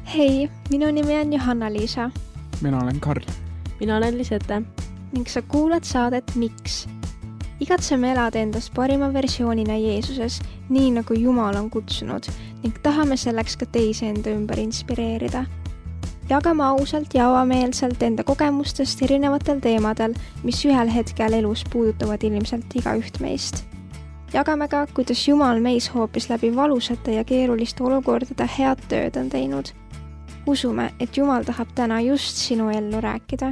Hei, minu nimi on Johanna-Liisa. Mina olen Karl. Mina olen Lisete. Ning sa kuulad saadet Miks? Igatseme elada endast parima versioonina Jeesuses, nii nagu Jumal on kutsunud, ning tahame selleks ka teisi enda ümber inspireerida. Jagame ausalt ja avameelselt enda kogemustest erinevatel teemadel, mis ühel hetkel elus puudutavad ilmselt igaüht meist. Jagame ka, kuidas Jumal meis hoopis läbi valusate ja keeruliste olukordade head tööd on teinud. Usume, et Jumal tahab täna just sinu ellu rääkida.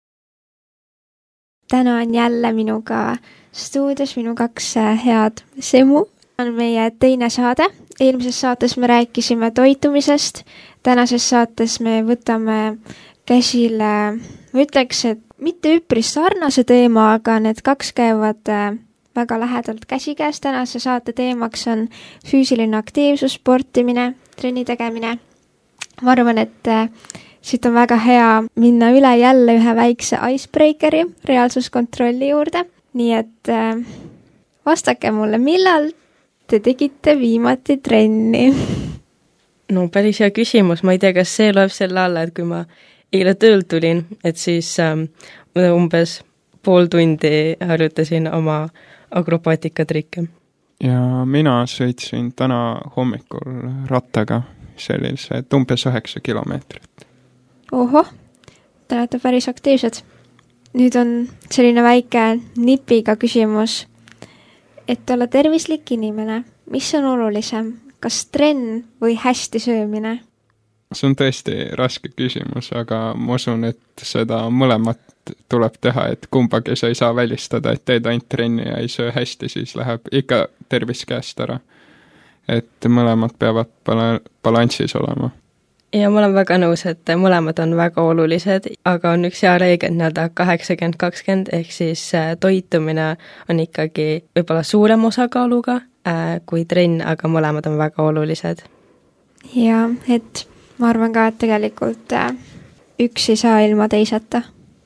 Täna on jälle minuga stuudios minu 2 head semu. On meie teine saade. Eelmises saates me rääkisime toitumisest. Tänases saates me võtame käsile, ma ütleks, et mitte üpris sarnase teema, aga need 2 käivad väga lähedalt käsikäes. Tänase saate teemaks on füüsiline aktiivsus, sportimine, trenni tegemine. Ma arvan, et siit on väga hea minna üle jälle ühe väikse icebreakeri reaalsuskontrolli juurde. Nii et vastake mulle, millal te tegite viimati trenni? No päris hea küsimus. Ma ei tea, kas see loeb selle alla, et kui ma eile tööl tulin, et siis umbes pool tundi harjutasin oma akrobaatika-trikke. Ja mina sõitsin täna hommikul rattaga sellised umbes 9 kilomeetrit. Oho, te olete päris aktiivsed. Nüüd on selline väike nipiga küsimus, et olla tervislik inimene. Mis on olulisem, kas trenn või hästi söömine? See on tõesti raske küsimus, aga ma usun, et seda mõlemat tuleb teha, et kumbagi sa ei saa välistada, et teed ainult trenni ja ei söö hästi, siis läheb ikka tervis käest ära. Et mõlemad peavad balanssis olema. Ja ma olen väga nõus, et mõlemad on väga olulised, aga on üks hea reegel nii-öelda 80-20, ehk siis toitumine on ikkagi võib-olla suurem osakaaluga kui trenn, aga mõlemad on väga olulised. Ja, et ma arvan ka, et tegelikult üks ei saa ilma teiseta.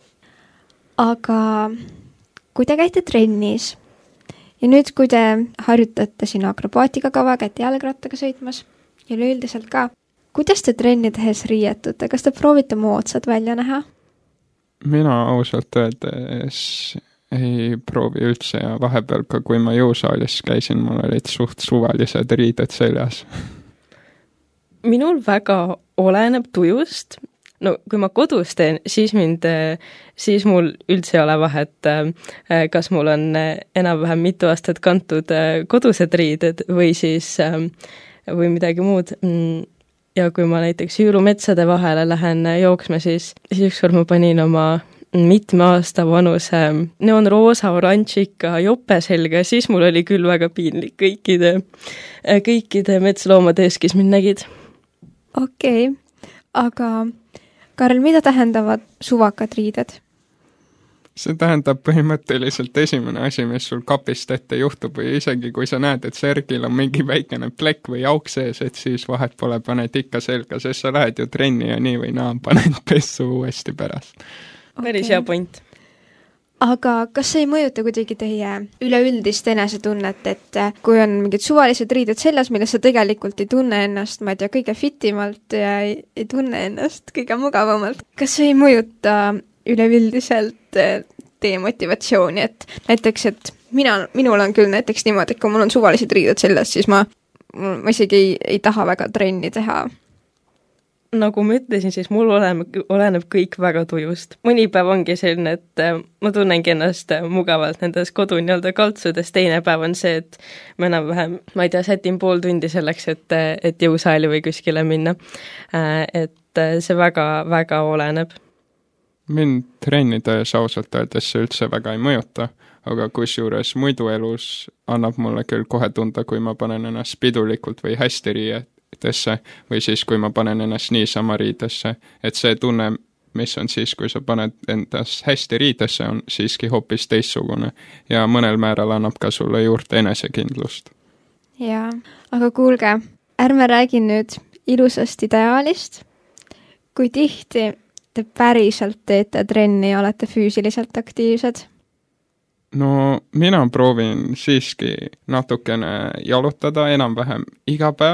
Aga kui te käite trennis ja nüüd, kui te harjutate siin akrobaatikakava, käite jalgrattaga sõitmas ja üleüldiselt ka, kuidas te trenni tehes riietute? Kas te proovite moodsad välja näha? Mina ausalt öeldes ei proovi üldse ja vahepeal ka, kui ma jõusaalis käisin, mul olid suht suvalised riided seljas. Minul väga oleneb tujust. No kui ma kodus teen, siis mul üldse ei ole vahet, kas mul on enam-vähem mitu aastat kantud kodused riided või siis või midagi muud. Ja kui ma näiteks jõulumetsade vahele lähen jooksma, siis ükskord ma panin oma mitme aasta vanuse neonroosa oranžika jope selga, siis mul oli küll väga piinlik kõikide metsloomade ees, kes mind nägid. Okei, aga Karl, mida tähendavad suvakad riided? See tähendab põhimõtteliselt esimene asi, mis sul kapist ette juhtub või isegi kui sa näed, et särgil on mingi väikene plekk või auk sees, et siis vahet pole, paned ikka selga, sest sa lähed ju trenni ja nii või naa, paned pessu uuesti pärast. Päris hea point. Aga kas see ei mõjuta kuidagi teie üleüldist enesetunnet, et kui on mingid suvalised riided seljas, milles sa tegelikult ei tunne ennast, ma ei tea, kõige fitimalt ja ei tunne ennast kõige mugavamalt? Kas see ei mõjuta üleüldiselt teie motivatsiooni, et näiteks, et minul on küll näiteks niimoodi, et kui mul on suvalised riided seljas, siis ma isegi ei taha väga trenni teha. Nagu ma ütlesin, siis mul oleneb kõik väga tujust. Mõni päev ongi selline, et ma tunnengi ennast mugavalt nendes kodu nii-öelda kaltsudes. Teine päev on see, et ma enam-vähem, ma ei tea, sätin pool tundi selleks, et jõusaali või kuskile minna. Et see väga oleneb. Mind trennides ausalt öeldes see üldse väga ei mõjuta, aga kusjuures muidu elus annab mulle küll kohe tunda, kui ma panen ennast pidulikult või hästi riidesse või siis, kui ma panen ennast niisama riidesse, et see tunne, mis on siis, kui sa paned endast hästi riidesse, on siiski hoopis teistsugune ja mõnel määral annab ka sulle juurde enesekindlust. Jaa, aga kuulge, ärme räägi nüüd ilusast ideaalist, kui tihti te päriselt teete trenni ja olete füüsiliselt aktiivsed? No mina proovin siiski natukene jalutada enam-vähem iga päev,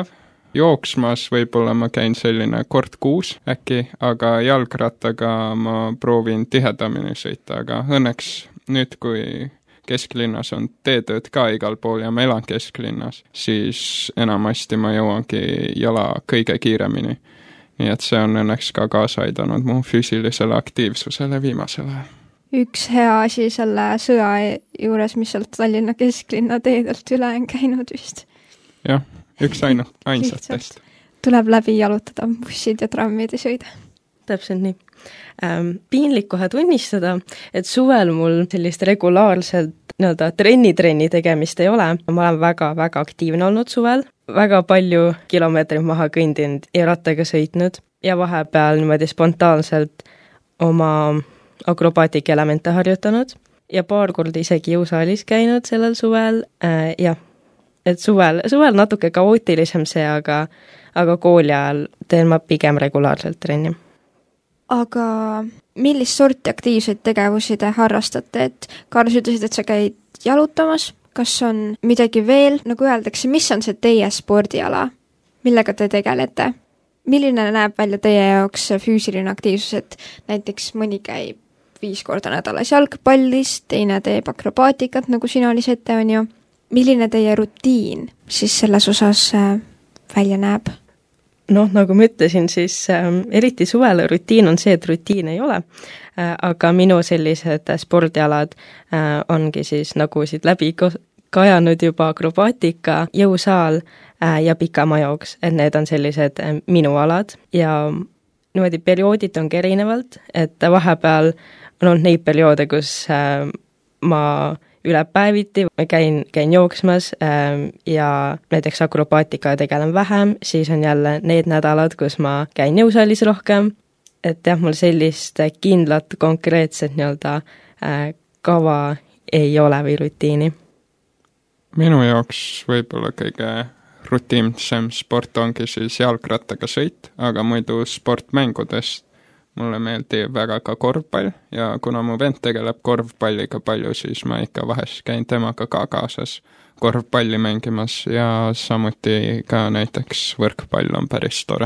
jooksmas võib-olla ma käin selline kord kuus äkki, aga jalgrattaga ma proovin tihedamini sõita, aga õnneks nüüd, kui kesklinnas on teetööd ka igal pool ja ma elan kesklinnas, siis enamasti ma jõuangi jala kõige kiiremini. Nii et see on õnneks ka kaasa aidanud mu füüsilisele aktiivsusele viimasel ajal. Üks hea asi selle sõja juures, mis sealt Tallinna kesklinna teedelt üle on käinud vist. Jah, üks ainsatest. Tuleb läbi jalutada, bussid ja trammid ei sõida. Täpselt nii. Piinlik kohe tunnistada, et suvel mul sellist regulaarselt trenni tegemist ei ole. Ma olen väga-väga aktiivne olnud suvel, väga palju kilomeetreid maha kõndinud ja rattaga sõitnud ja vahepeal niimoodi spontaanselt oma akrobaatika elemente harjutanud ja paar korda isegi jõusaalis käinud sellel suvel. Jah, et suvel natuke kaootilisem see, aga kooli ajal teen ma pigem regulaarselt trenni. Aga millist sorti aktiivseid tegevusi te harrastate, et Karl, ütlesid, et sa käid jalutamas, kas on midagi veel, nagu öeldakse, mis on see teie spordiala, millega te tegelete? Milline näeb välja teie jaoks füüsiline aktiivsus, et näiteks mõni käib 5 korda nädalas jalgpallis, teine teeb akrobaatikat, nagu sina oli ette on ju. Milline teie rutiin siis selles osas välja näeb? Nagu ma ütlesin, siis eriti suvel rutiin on see, et rutiin ei ole, aga minu sellised spordialad ongi siis nagu siit läbi kajanud juba akrobaatika, jõusaal ja pikamajooks, et need on sellised minu alad ja niimoodi perioodid ongi erinevalt, et vahepeal on olnud neid perioode, kus ma üle päeviti käin jooksmas ja näiteks akrobaatika tegelen vähem, siis on jälle need nädalad, kus ma käin jõusaalis rohkem, et jah, mul sellist kindlat konkreetset kava ei ole või rutiini. Minu jaoks võib-olla kõige rutiinsem sport ongi siis jalgrattaga sõit, aga muidu sportmängudest mulle meeldib väga ka korvpall ja kuna mu vend tegeleb korvpalliga palju, siis ma ikka vahest käin temaga ka kaasas korvpalli mängimas ja samuti ka näiteks võrkpall on päris tore.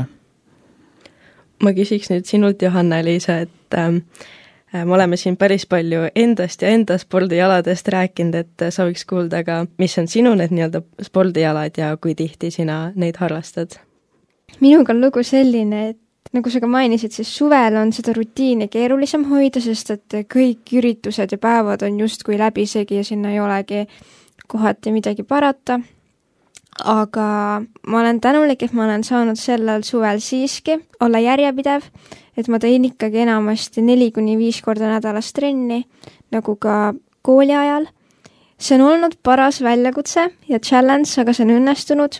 Ma küsiks nüüd sinult, Johanna-Liisa, et me oleme siin päris palju endast ja enda spordialadest rääkinud, et sooviks kuulda ka, mis on sinu need spordialad ja kui tihti sina neid harrastad? Minuga on lugu selline, et nagu sa ka mainisid, siis suvel on seda rutiini keerulisem hoida, sest et kõik üritused ja päevad on justkui läbisegi ja sinna ei olegi kohati midagi parata. Aga ma olen tänulik, et ma olen saanud sellel suvel siiski olla järjepidev, et ma teen ikkagi enamasti 4-5 korda nädalas trenni, nagu ka kooli ajal. See on olnud paras väljakutse ja challenge, aga see on õnnestunud.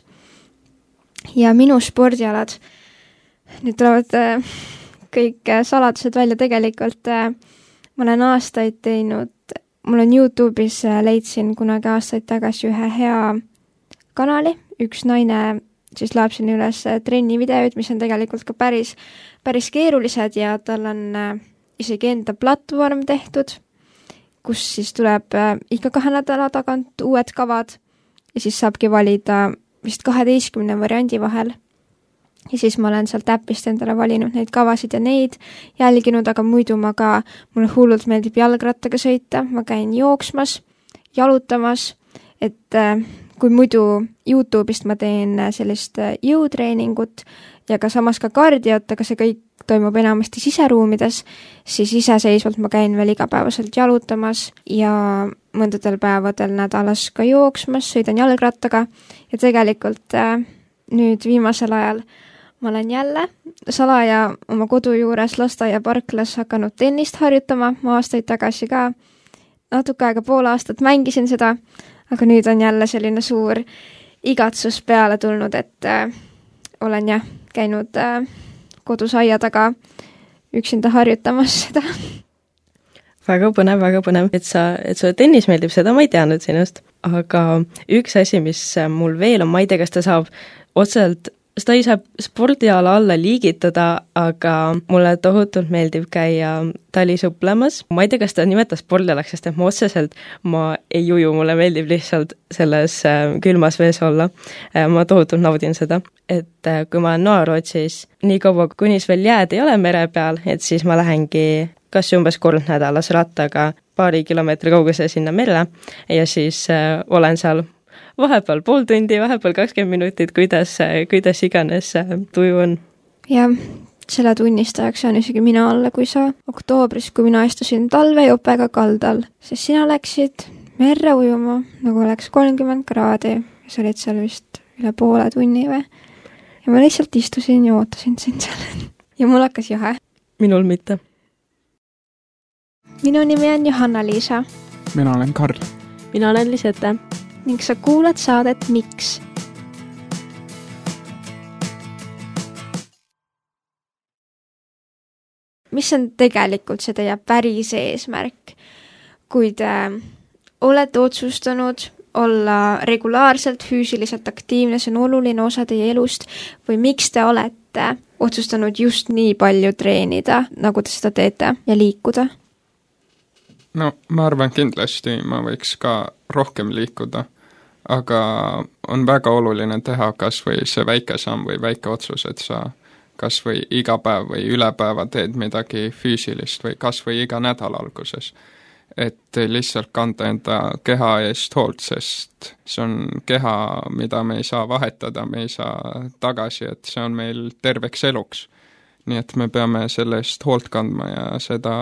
Ja minu spordialad, nüüd tulevad kõik saladused välja tegelikult. Ma olen aastaid teinud, mul on YouTube'is leidsin kunagi aastaid tagasi ühe hea kanali, üks naine siis laeb sinna üles trennivideoid, mis on tegelikult ka päris keerulised ja tal on isegi enda platvorm tehtud, kus siis tuleb ikka 2 nädala tagant uued kavad ja siis saabki valida vist 12 variandi vahel. Ja siis ma olen sealt äppist endale valinud neid kavasid ja neid jälginud, aga muidu mulle hullult meeldib jalgrattaga sõita, ma käin jooksmas, jalutamas, et kui muidu YouTube'ist ma teen sellist jõutreeningut ja ka samas ka kardiot, aga see kõik toimub enamasti siseruumides, siis iseseisvalt ma käin veel igapäevaselt jalutamas ja mõndadel päevadel nädalas ka jooksmas, sõidan jalgrattaga ja tegelikult nüüd viimasel ajal ma olen jälle salaja oma kodu juures lasteaia parklas hakanud tennist harjutama, ma aastaid tagasi ka natuke aega, pool aastat mängisin seda, aga nüüd on jälle selline suur igatsus peale tulnud, et olen käinud kodus aia taga üksinda harjutamas seda. Väga põnev, et sulle tennis meeldib, seda ma ei teadnud sinust. Aga üks asi, mis mul veel on, ma ei tea, kas ta saab otseselt seda ei saa spordiala alla liigitada, aga mulle tohutult meeldib käia talisupplemas. Ma ei tea, kas ta nimetas spordialaks, sest et ma ei uju, mulle meeldib lihtsalt selles külmas vees olla. Ma tohutult naudin seda, et kui ma olen Noa-Rootsis, nii kaua kunis veel jääd ei ole mere peal, et siis ma lähengi kas umbes kord nädalas rattaga paari kilomeetri kauguse sinna merre ja siis olen seal vahepeal pool tundi, vahepeal 20 minutit, kuidas iganes tuju on. Ja selle tunnistajaks on isegi mina alla, kui sa oktoobris, kui mina istusin talvejopega kaldal, sest sina läksid merre ujuma, nagu oleks 30 kraadi ja sa olid seal vist üle poole tunni või? Ja ma lihtsalt istusin ja ootasin sind seal. Ja mul hakkas jahe. Minul mitte. Minu nimi on Johanna-Liisa. Mina olen Karl. Mina olen Lisette. Ning sa kuulad saadet Miks? Mis on tegelikult see teie päris eesmärk? Kui te olete otsustanud olla regulaarselt füüsiliselt aktiivne, see on oluline osa teie elust, või miks te olete otsustanud just nii palju treenida, nagu te seda teete, ja liikuda? No ma arvan kindlasti, ma võiks ka rohkem liikuda, aga on väga oluline teha kas või see väike samm või väike otsus, et sa kas või iga päev või üle päeva teed midagi füüsilist või kas või iga nädala alguses. Et lihtsalt kanda enda keha eest hoolt, sest see on keha, mida me ei saa vahetada, me ei saa tagasi, et see on meil terveks eluks. Nii et me peame selle eest hoolt kandma ja seda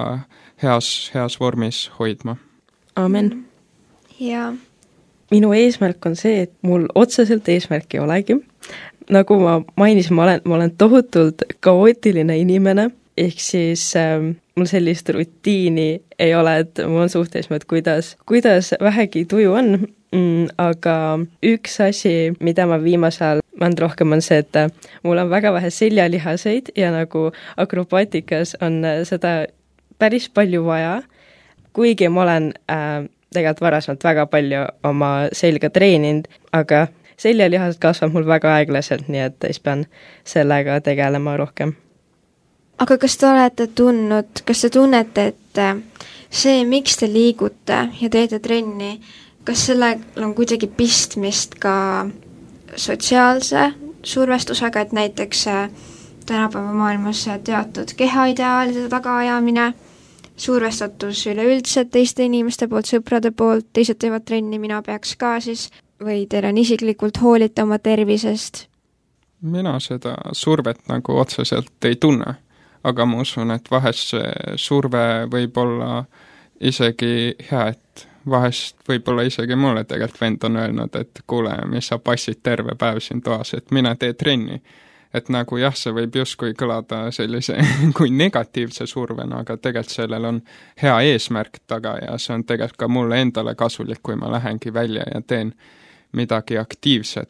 heas vormis hoidma. Amen. Ja minu eesmärk on see, et mul otseselt eesmärk ei olegi. Nagu ma mainisin, ma olen tohutult kaootiline inimene, ehk siis mul sellist rutiini ei ole, et mul on suht eesmärk, kuidas vähegi tuju on, aga üks asi, mida ma viimasel rohkem on see, et mul on väga vähe seljalihaseid ja nagu akrobaatikas on seda päris palju vaja, kuigi ma olen tegelikult varasemalt väga palju oma selga treeninud, aga seljalihased kasvab mul väga aeglaselt, nii et siis pean sellega tegelema rohkem. Aga kas te tunnete, et see, miks te liigute ja teete trenni, kas sellel on kuidagi pistmist ka sotsiaalse survestusega, et näiteks tänapäeva maailmas teatud kehaideaalide tagaajamine, survestatus üleüldse teiste inimeste poolt, sõprade poolt, teised teevad trenni, mina peaks ka siis, või teil on isiklikult hoolita oma tervisest? Mina seda survet nagu otseselt ei tunne, aga ma usun, et vahest see surve võib olla isegi hea, et vahest võib-olla isegi mulle tegelikult vend on öelnud, et kuule, mis sa passid terve päev siin toas, et mine tee trenni. Et nagu jah, see võib justkui kõlada sellise kui negatiivse survena, aga tegelikult sellel on hea eesmärk taga ja see on tegelikult ka mulle endale kasulik, kui ma lähengi välja ja teen midagi aktiivset.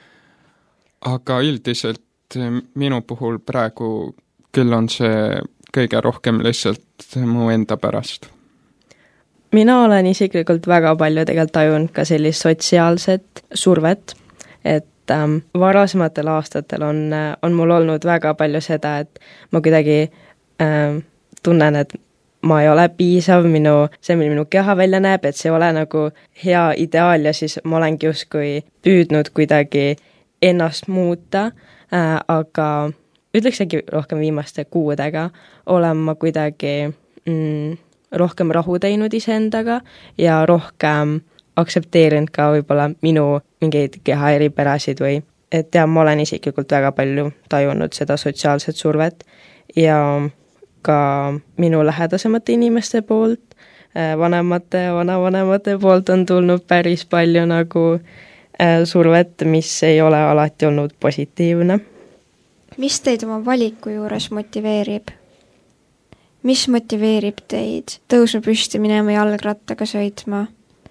Aga üldiselt minu puhul praegu küll on see kõige rohkem lihtsalt mu enda pärast. Mina olen isiklikult väga palju tegelikult tajunud ka sellist sotsiaalset survet, et varasematel aastatel on mul olnud väga palju seda, et ma kuidagi tunnen, et ma ei ole piisav, minu keha välja näeb, et see ei ole nagu hea ideaal ja siis ma olengi justkui püüdnud kuidagi ennast muuta, aga ütleks äkki rohkem viimaste kuudega olen ma kuidagi rohkem rahu teinud iseendaga ja rohkem aktsepteerinud ka võib-olla minu mingeid keha eripärasid või et ja ma olen isiklikult väga palju tajunud seda sotsiaalset survet ja ka minu lähedasemate inimeste poolt, vanemate ja vanavanemate poolt on tulnud päris palju nagu survet, mis ei ole alati olnud positiivne. Mis teid oma valiku juures motiveerib? Mis motiveerib teid tõusma püsti minema jalgrattaga sõitma?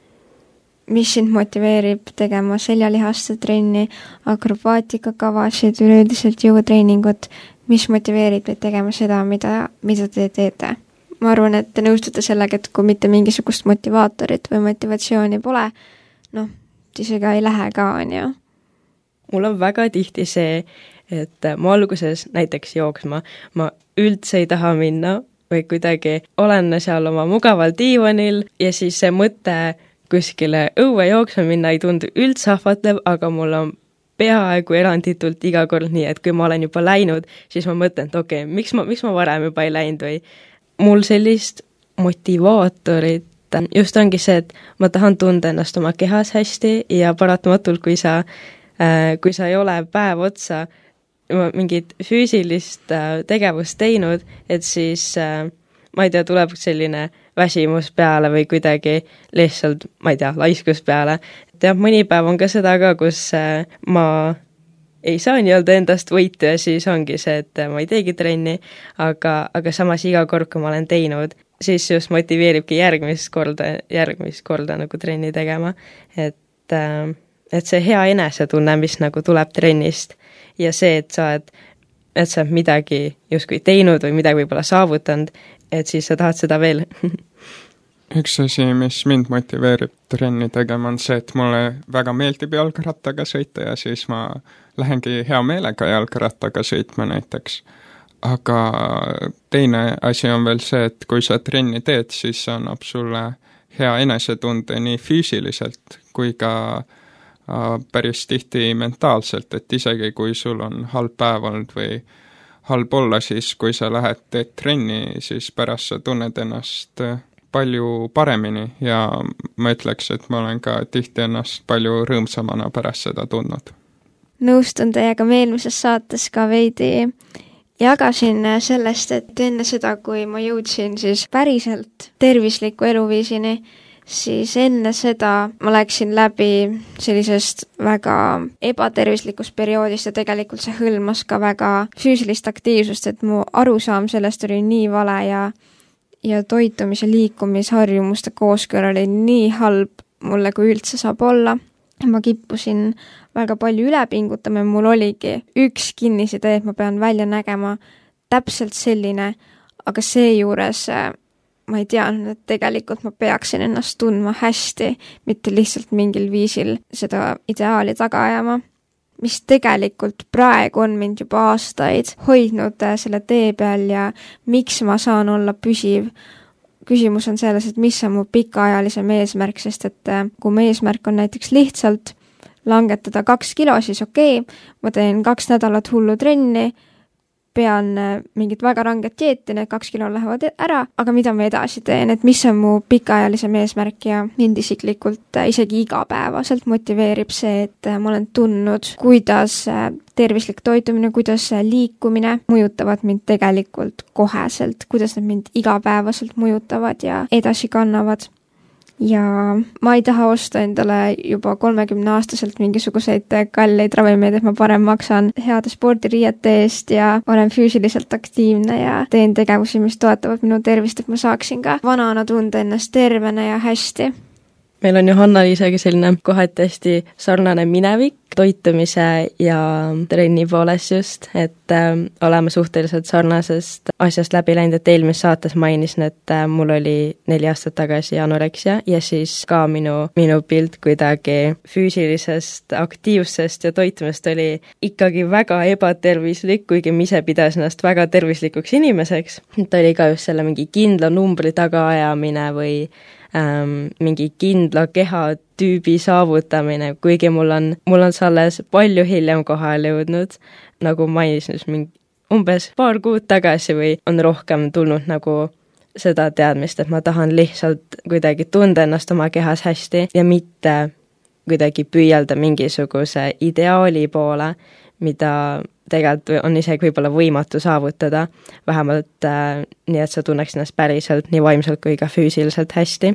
Mis sind motiveerib tegema seljalihaste trenni, akrobaatikakavasid, üleüldiselt jõutreeningut? Mis motiveerib teid tegema seda, mida te teete? Ma arvan, et te nõustute sellega, et kui mitte mingisugust motivaatorit või motivatsiooni pole, siis ega ei lähe ka, on ju. Mul on väga tihti see, et ma alguses näiteks jooksma, ma üldse ei taha minna või kuidagi olen seal oma mugaval diivanil ja siis see mõte kuskile õue jooksma minna ei tundu üldse ahvatlev, aga mul on peaaegu eranditult iga kord nii, et kui ma olen juba läinud, siis ma mõtlen, et okei, miks ma varem juba ei läinud või mul sellist motivaatorit just ongi see, et ma tahan tunda ennast oma kehas hästi ja paratamatult, kui sa ei ole päev otsa mingit füüsilist tegevust teinud, et siis ma ei tea, tuleb selline väsimus peale või kuidagi lihtsalt, ma ei tea, laiskus peale. Et jah, mõni päev on ka seda ka, kus ma ei saa nii-öelda endast võitu ja siis ongi see, et ma ei teegi trenni, aga samas iga kord, kui ma olen teinud, siis just motiveeribki järgmist korda nagu trenni tegema. Et see hea enesetunne, mis nagu tuleb trennist ja see, et sa oled midagi justkui teinud või midagi võib-olla saavutanud, et siis sa tahad seda veel. Üks asi, mis mind motiveerib trenni tegema, on see, et mulle väga meeldib jalgrattaga sõita ja siis ma lähengi hea meelega jalgrattaga sõitma näiteks. Aga teine asi on veel see, et kui sa trenni teed, siis annab sulle hea enesetunde nii füüsiliselt kui ka päris tihti mentaalselt, et isegi kui sul on halb päev olnud või halb olla, siis kui sa lähed teed trenni, siis pärast sa tunned ennast palju paremini ja ma ütleks, et ma olen ka tihti ennast palju rõõmsamana pärast seda tundnud. Nõustun teiega, me eelmises saates ka veidi jagasin sellest, et enne seda, kui ma jõudsin siis päriselt tervisliku eluviisini, siis enne seda ma läksin läbi sellisest väga ebatervislikust perioodist ja tegelikult see hõlmas ka väga füüsilist aktiivsust, et mu arusaam sellest oli nii vale ja toitumise liikumisharjumuste kooskõla oli nii halb mulle, kui üldse saab olla. Ma kippusin väga palju üle pingutama ja mul oligi üks kinnisidee, et ma pean välja nägema täpselt selline, aga seejuures ma ei teadnud, et tegelikult ma peaksin ennast tundma hästi, mitte lihtsalt mingil viisil seda ideaali taga ajama, mis tegelikult praegu on mind juba aastaid hoidnud selle tee peal ja miks ma saan olla püsiv. Küsimus on selles, et mis on mu pikaajalisem eesmärk, sest et kui mu eesmärk on näiteks lihtsalt langetada 2 kilo, siis okei, ma teen 2 nädalat hullu trenni, pean mingit väga ranget dieeti, need 2 kilo lähevad ära, aga mida ma edasi teen, et mis on mu pikaajalisem eesmärk ja mind isiklikult isegi igapäevaselt motiveerib see, et ma olen tundnud, kuidas tervislik toitumine, kuidas liikumine mõjutavad mind tegelikult koheselt, kuidas nad mind igapäevaselt mõjutavad ja edasi kannavad. Ja ma ei taha osta endale juba 30-aastaselt mingisuguseid kalleid ravimeid, et ma parem maksan heade spordiriiete eest ja olen füüsiliselt aktiivne ja teen tegevusi, mis toetavad minu tervist, et ma saaksin ka vanana tunda ennast tervena ja hästi. Meil on Johanna-Liisaga selline kohati hästi sarnane minevik toitumise ja trenni poolest just, et oleme suhteliselt sarnasest asjast läbi läinud, et eelmises saates mainisin, et mul oli 4 aastat tagasi anoreksia ja siis ka minu pilt kuidagi füüsilisest aktiivsest ja toitumist oli ikkagi väga ebatervislik, kuigi ma ise pidas ennast väga tervislikuks inimeseks. Ta oli ka just selle mingi kindla numbri tagaajamine või mingi kindla kehatüübi saavutamine, kuigi mul on alles palju hiljem kohale jõudnud, nagu mainisin, umbes paar kuud tagasi või on rohkem tulnud nagu seda teadmist, et ma tahan lihtsalt kuidagi tunda ennast oma kehas hästi ja mitte kuidagi püüelda mingisuguse ideaali poole, mida tegelikult on isegi võib-olla võimatu saavutada, vähemalt nii, et sa tunneks ennast päriselt nii vaimselt kui ka füüsiliselt hästi.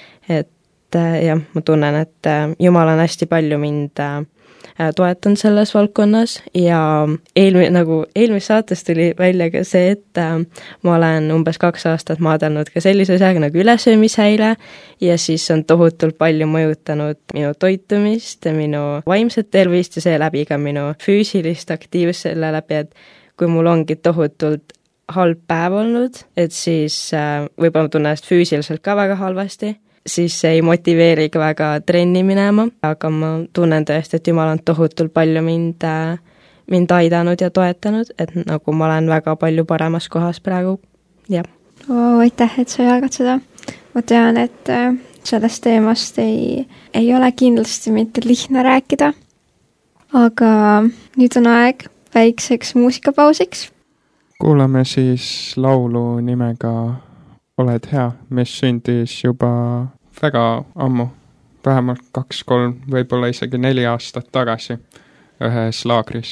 Et jah, ma tunnen, et Jumal on hästi palju mind toetanud selles valdkonnas ja eelmises saates tuli välja ka see, et ma olen umbes 2 aastat maadelnud ka sellise asjaga nagu ülesöömishäire ja siis on tohutult palju mõjutanud minu toitumist, minu vaimset tervist ja seeläbi ka minu füüsilist aktiivsust selle läbi, et kui mul ongi tohutult halb päev olnud, et siis võib-olla ma tunnen ennast füüsiliselt ka väga halvasti, siis see ei motiveeri ka väga trenni minema, aga ma tunnen tõesti, et Jumal on tohutult palju mind mind aidanud ja toetanud, et nagu ma olen väga palju paremas kohas praegu, jah. Aitäh, et sa jagad seda. Ma tean, et sellest teemast ei ole kindlasti mitte lihtne rääkida, aga nüüd on aeg väikseks muusikapausiks. Kuulame siis laulu nimega Oled hea, mis sündis juba väga ammu, vähemalt 2-3, võib-olla isegi 4 aastat tagasi ühes laagris.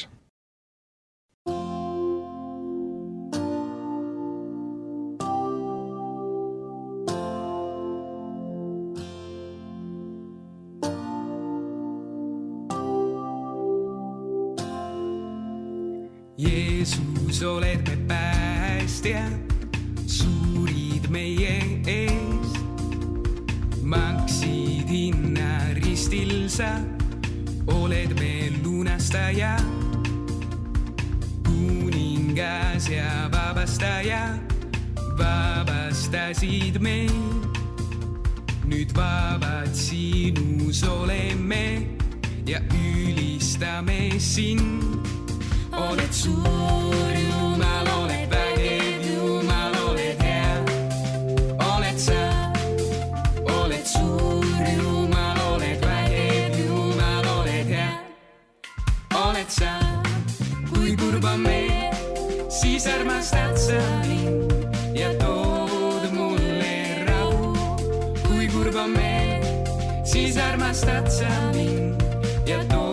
Jeesus, oled me päästja, suurid meie ees. Maksid hinna ristil sa, oled me lunastaja. Kuningas ja vabastaja, vabastasid meid. Nüüd vabad sinus oleme ja ülistame sind. Oled suur Jumal, oled vägev Jumal, oled hea. Oled sa, oled suur Jumal, oled vägev Jumal, oled hea. Oled sa, kui kurb on meil, siis armastad sa mind ja tood mulle rahu. Kui kurb on meil, siis armastad sa mind ja tood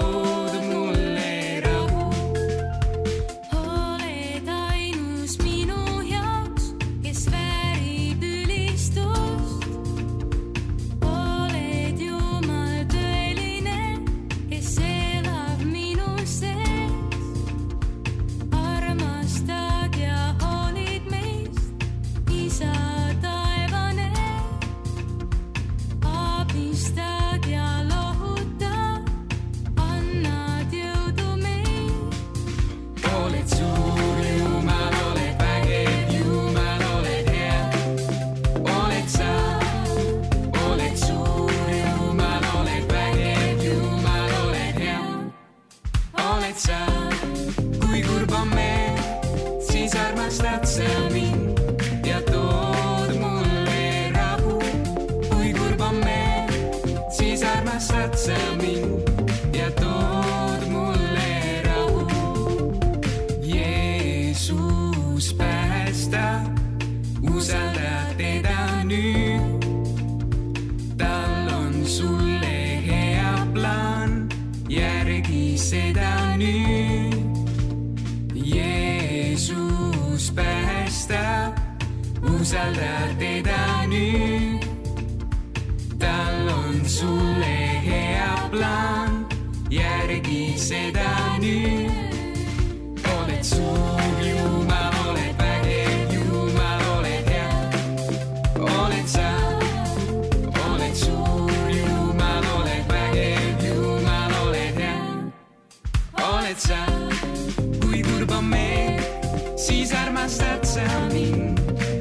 usalda teda nüüd. Tal on sulle hea plaan, järgi seda nüüd. Oled suur Jumal, oled vägev Jumal, oled hea. Oled sa, oled suur Jumal, oled vägev Jumal, oled hea. Oled sa, kui kurb on meil, siis armastad sa mind.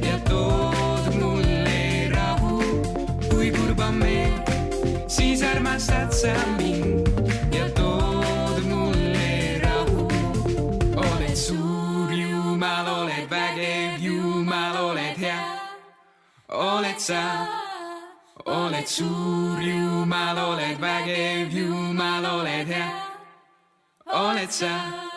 Siis armastad sa mind ja tood mulle rahu. Oled suur Jumal, oled vägev Jumal, oled hea. Oled sa, oled suur Jumal, oled vägev Jumal, oled hea. Oled sa.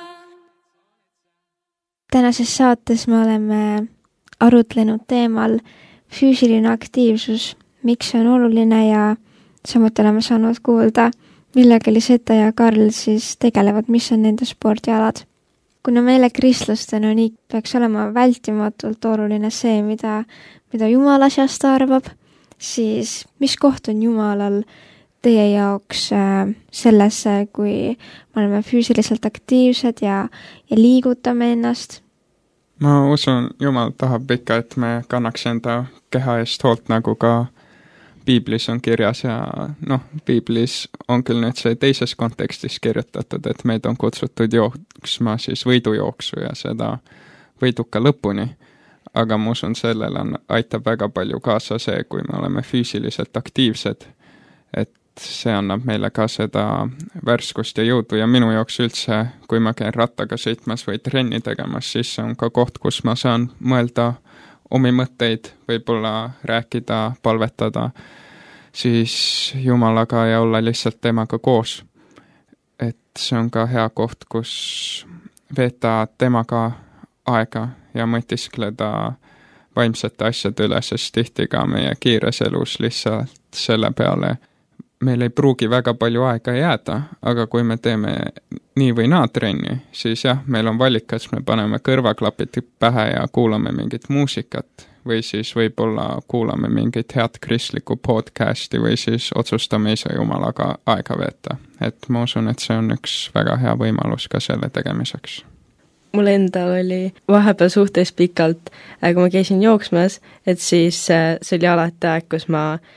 Tänases saates me oleme arutlenud teemal füüsiline aktiivsus, miks see on oluline ja samuti oleme saanud kuulda, millega Liseta ja Karl siis tegelevad, mis on nende spordialad. Kuna meile kristlastena nii peaks olema vältimatult oluline see, mida Jumal asjast arvab, siis mis koht on Jumalal teie jaoks sellesse, kui me oleme füüsiliselt aktiivsed ja liigutame ennast? Ma usun, Jumal tahab ikka, et me kannaks enda keha eest hoolt, nagu ka Piiblis on kirjas ja Piiblis on küll nüüd see teises kontekstis kirjutatud, et meid on kutsutud jooksma siis võidujooksu ja seda võiduka lõpuni. Aga ma usun, sellele aitab väga palju kaasa see, kui me oleme füüsiliselt aktiivsed, et see annab meile ka seda värskust ja jõudu ja minu jaoks üldse, kui ma käin rattaga sõitmas või trenni tegemas, siis see on ka koht, kus ma saan mõelda omi mõtteid, võib-olla rääkida, palvetada siis Jumalaga ja olla lihtsalt temaga koos. Et see on ka hea koht, kus veeta temaga aega ja mõtiskleda vaimsete asjade üle, sest tihti ka meie kiires elus lihtsalt selle peale meil ei pruugi väga palju aega jääda, aga kui me teeme nii või naa trenni, siis jah, meil on valik, kas me paneme kõrvaklapid pähe ja kuulame mingit muusikat või siis võib-olla kuulame mingit head kristlikku podcasti või siis otsustame ise Jumalaga aega veeta. Et ma usun, et see on üks väga hea võimalus ka selle tegemiseks. Mul endal oli vahepeal suhtes pikalt, kui ma käisin jooksmas, et siis see oli alati aeg, kus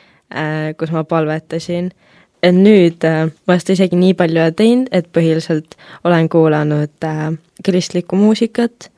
ma palvetasin. Et nüüd vast isegi nii palju teinud, et põhiliselt olen kuulanud kristlikku muusikat,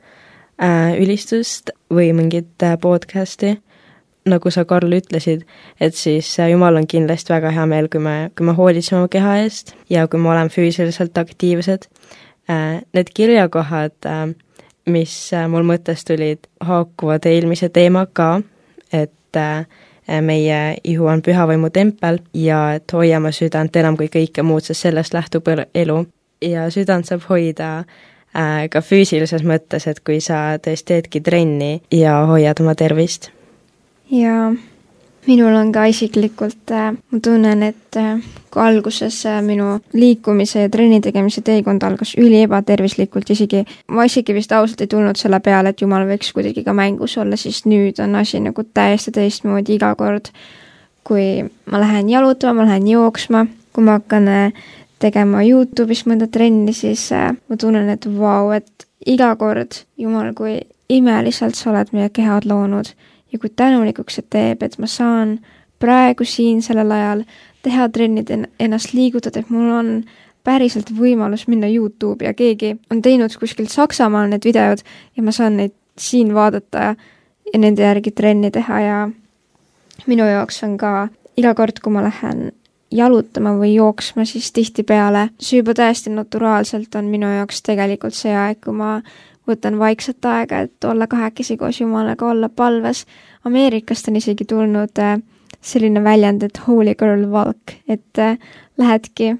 ülistust või mingit podcasti. Nagu sa, Karl, ütlesid, et siis Jumal on kindlasti väga hea meel, kui me hoolitseme oma keha eest ja kui me oleme füüsiliselt aktiivsed. Need kirjakohad, mis mul mõttes tulid, haakuvad eelmise teema ka, et meie ihu on pühavõimu tempel ja et hoiame südant enam kui kõike muud, sest sellest lähtub elu. Ja südant saab hoida ka füüsilises mõttes, et kui sa tõesti teedki trenni ja hoiad oma tervist. Ja minul on ka isiklikult, ma tunnen, et kui alguses minu liikumise ja trenni tegemise teekond algas üli ebatervislikult, ma isegi vist ausalt ei tulnud selle peale, et Jumal võiks kuidagi ka mängus olla, siis nüüd on asi nagu täiesti teistmoodi iga kord, kui ma lähen jalutama, ma lähen jooksma, kui ma hakkan tegema YouTube'is mõnda trenni, siis ma tunnen, et vau, et iga kord, Jumal, kui imeliselt sa oled meie kehad loonud ja kui tänulikuks see teeb, et ma saan praegu siin sellel ajal teha trennid, ennast liigutada, et mul on päriselt võimalus minna YouTube'i ja keegi on teinud kuskilt Saksamaal need videod ja ma saan neid siin vaadata ja nende järgi trenni teha ja minu jaoks on ka iga kord, kui ma lähen jalutama või jooksma, siis tihtipeale see juba täiesti naturaalselt on minu jaoks tegelikult see aeg, kui ma võtan vaikset aega, et olla kahekesi koos Jumalaga, olla palves. Ameerikast on isegi tulnud selline väljend, et holy girl walk, et lähedki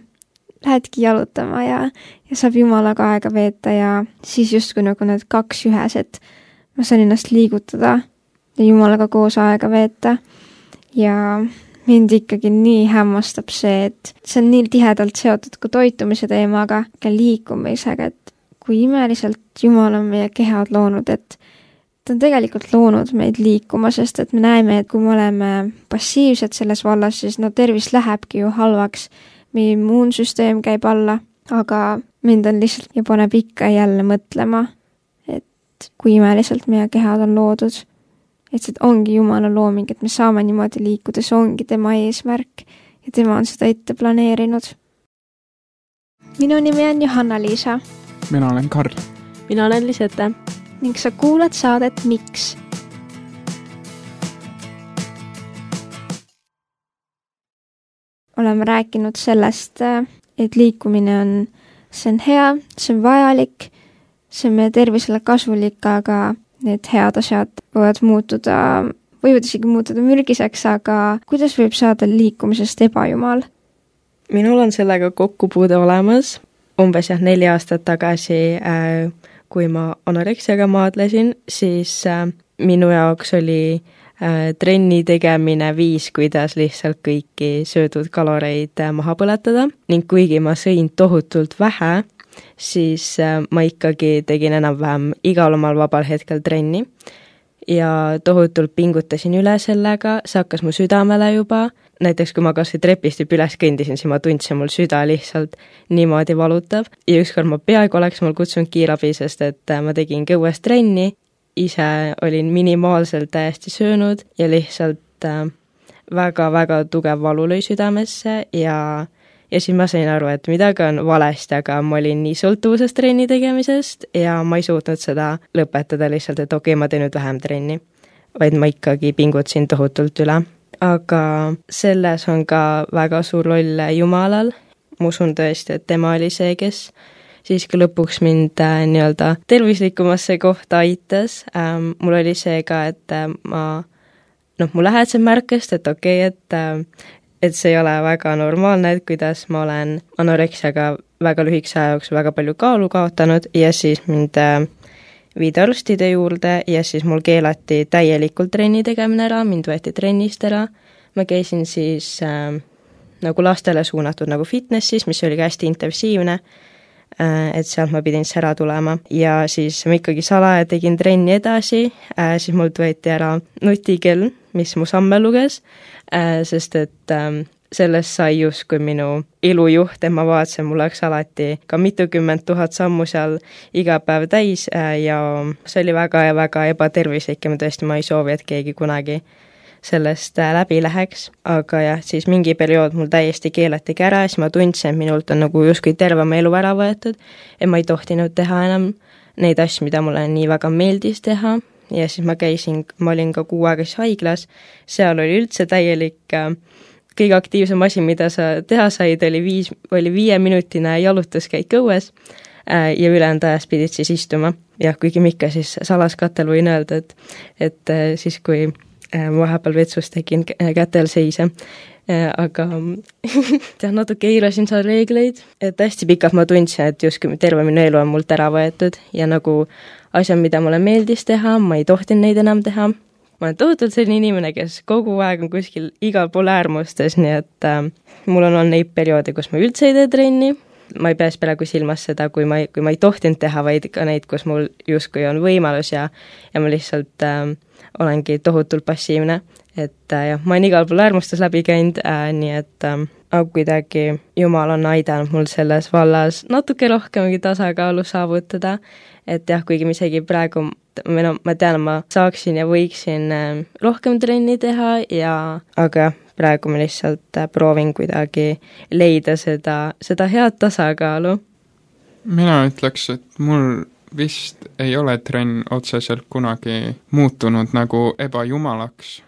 jalutama ja saab Jumalaga aega veeta ja siis justkui nagu need kaks ühes, et ma saan ennast liigutada ja Jumalaga koos aega veeta ja mind ikkagi nii hämmastab see, et see on nii tihedalt seotud ka toitumise teemaga, ka liikumisega, et kui imeliselt Jumal on meie kehad loonud, et ta on tegelikult loonud meid liikuma, sest et me näeme, et kui me oleme passiivsed selles vallas, siis tervis lähebki ju halvaks, meie immuunsüsteem käib alla, aga mind on lihtsalt ja paneb ikka jälle mõtlema, et kui imeliselt meie kehad on loodud, et see ongi Jumala looming, et me saame niimoodi liikuda, see ongi tema eesmärk ja tema on seda ette planeerinud. Minu nimi on Johanna-Liisa. Mina olen Karl. Mina olen Lisette. Ning sa kuulad saadet Miks? Oleme rääkinud sellest, et liikumine see on hea, see on vajalik, see on meie tervisele kasulik, aga need head asjad võivad isegi muutuda mürgiseks, aga kuidas võib saada liikumisest ebajumal? Minul on sellega kokkupuude olemas. Umbes 4 aastat tagasi, kui ma anoreksiaga maadlesin, siis minu jaoks oli trenni tegemine viis, kuidas lihtsalt kõiki söödud kaloreid maha põletada. Ning kuigi ma sõin tohutult vähe, siis ma ikkagi tegin enam-vähem igal omal vabal hetkel trenni. Ja tohutult pingutasin üle sellega, see hakkas mu südamele juba. Näiteks kui ma kas või trepist üles kõndisin, siis ma tundsin, mul süda lihtsalt niimoodi valutab. Ja ükskord ma peaaegu oleks mul kutsunud kiirabi, sest et ma tegin kõues trenni, ise olin minimaalselt täiesti söönud ja lihtsalt väga-väga tugev valu lõi südamesse ja siis ma sain aru, et midagi on valesti, aga ma olin nii sõltuvuses trenni tegemisest ja ma ei suutnud seda lõpetada lihtsalt, et okei, ma teen nüüd vähem trenni, vaid ma ikkagi pingutasin tohutult üle. aga selles on ka väga suur roll Jumalal. Ma usun tõesti, et tema oli see, kes siis ka lõpuks mind nii-öelda tervislikumasse kohta aitas. Mul oli see ka, et mu lähedased märkast, et okei, et see ei ole väga normaalne, et kuidas ma olen anoreksiaga väga lühikese aja jooksul väga palju kaalu kaotanud ja siis mind viidi arstide juurde ja siis mul keelati täielikult trenni tegemine ära, mind võeti trennist ära. Ma käisin siis nagu lastele suunatud nagu fitnessis, mis oli ka hästi intensiivne, et sealt ma pidin ära tulema ja siis ma ikkagi salaja tegin trenni edasi, siis mult võeti ära nutikell, mis mu samme luges, sest et sellest sai justkui minu elujuht, et ma vaatasin, mul oleks alati ka mitukümmend tuhat sammu seal iga päev täis ja see oli väga ebatervislik ja ma ei soovi, et keegi kunagi sellest läbi läheks, aga jah, siis mingi periood mul täiesti keelatigi ära ja siis ma tundsin, et minult on nagu justkui terve mu elu ära võetud, et ma ei tohtinud teha enam neid asju, mida mulle nii väga meeldis teha ja siis ma olin ka 6 aega haiglas, seal oli üldse täielik kõige aktiivsem asi, mida sa teha said, oli 5-minutine jalutuskäik õues ja ülejäänud ajas pidid siis istuma. Jah, kuigi ma ikka siis salaskattel võin öelda, et siis kui vahepeal vetsus tegin kätel seise, aga jah, natuke eirasin seal reegleid, et hästi pikalt ma tundsin, et justkui terve minu elu on mult ära võetud ja nagu asjad, mida mulle meeldis teha, ma ei tohtinud neid enam teha. Ma olen tohutult selline inimene, kes kogu aeg on kuskil igal pool äärmustes, nii et mul on olnud neid perioode, kus ma üldse ei tee trenni, ma ei pea praegu silmas seda, kui ma ei tohtinud teha, vaid ka neid, kus mul justkui on võimalus ja ma lihtsalt olengi tohutult passiivne, et jah, ma olen igal pool äärmustes läbi käinud, nii et kuidagi Jumal on aidanud mul selles vallas natuke rohkemgi tasakaalu saavutada, et jah, kuigi ma isegi praegu ma tean, ma saaksin ja võiksin rohkem trenni teha aga jah, praegu ma lihtsalt proovin kuidagi leida seda head tasakaalu. Mina ütleks, et mul vist ei ole trenn otseselt kunagi muutunud nagu ebajumalaks,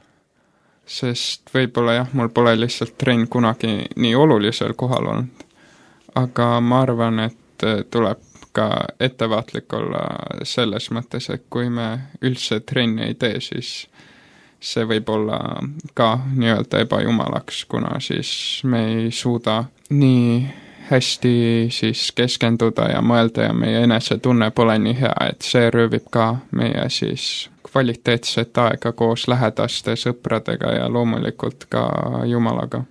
sest võib-olla jah, mul pole lihtsalt trenn kunagi nii olulisel kohal olnud. Aga ma arvan, et tuleb ka ettevaatlik olla selles mõttes, et kui me üldse trenni ei tee, siis see võib olla ka nii-öelda ebajumalaks, kuna siis me ei suuda nii hästi siis keskenduda ja mõelda ja meie enesetunne pole nii hea, et see röövib ka meie siis kvaliteetset aega koos lähedaste sõpradega ja loomulikult ka Jumalaga.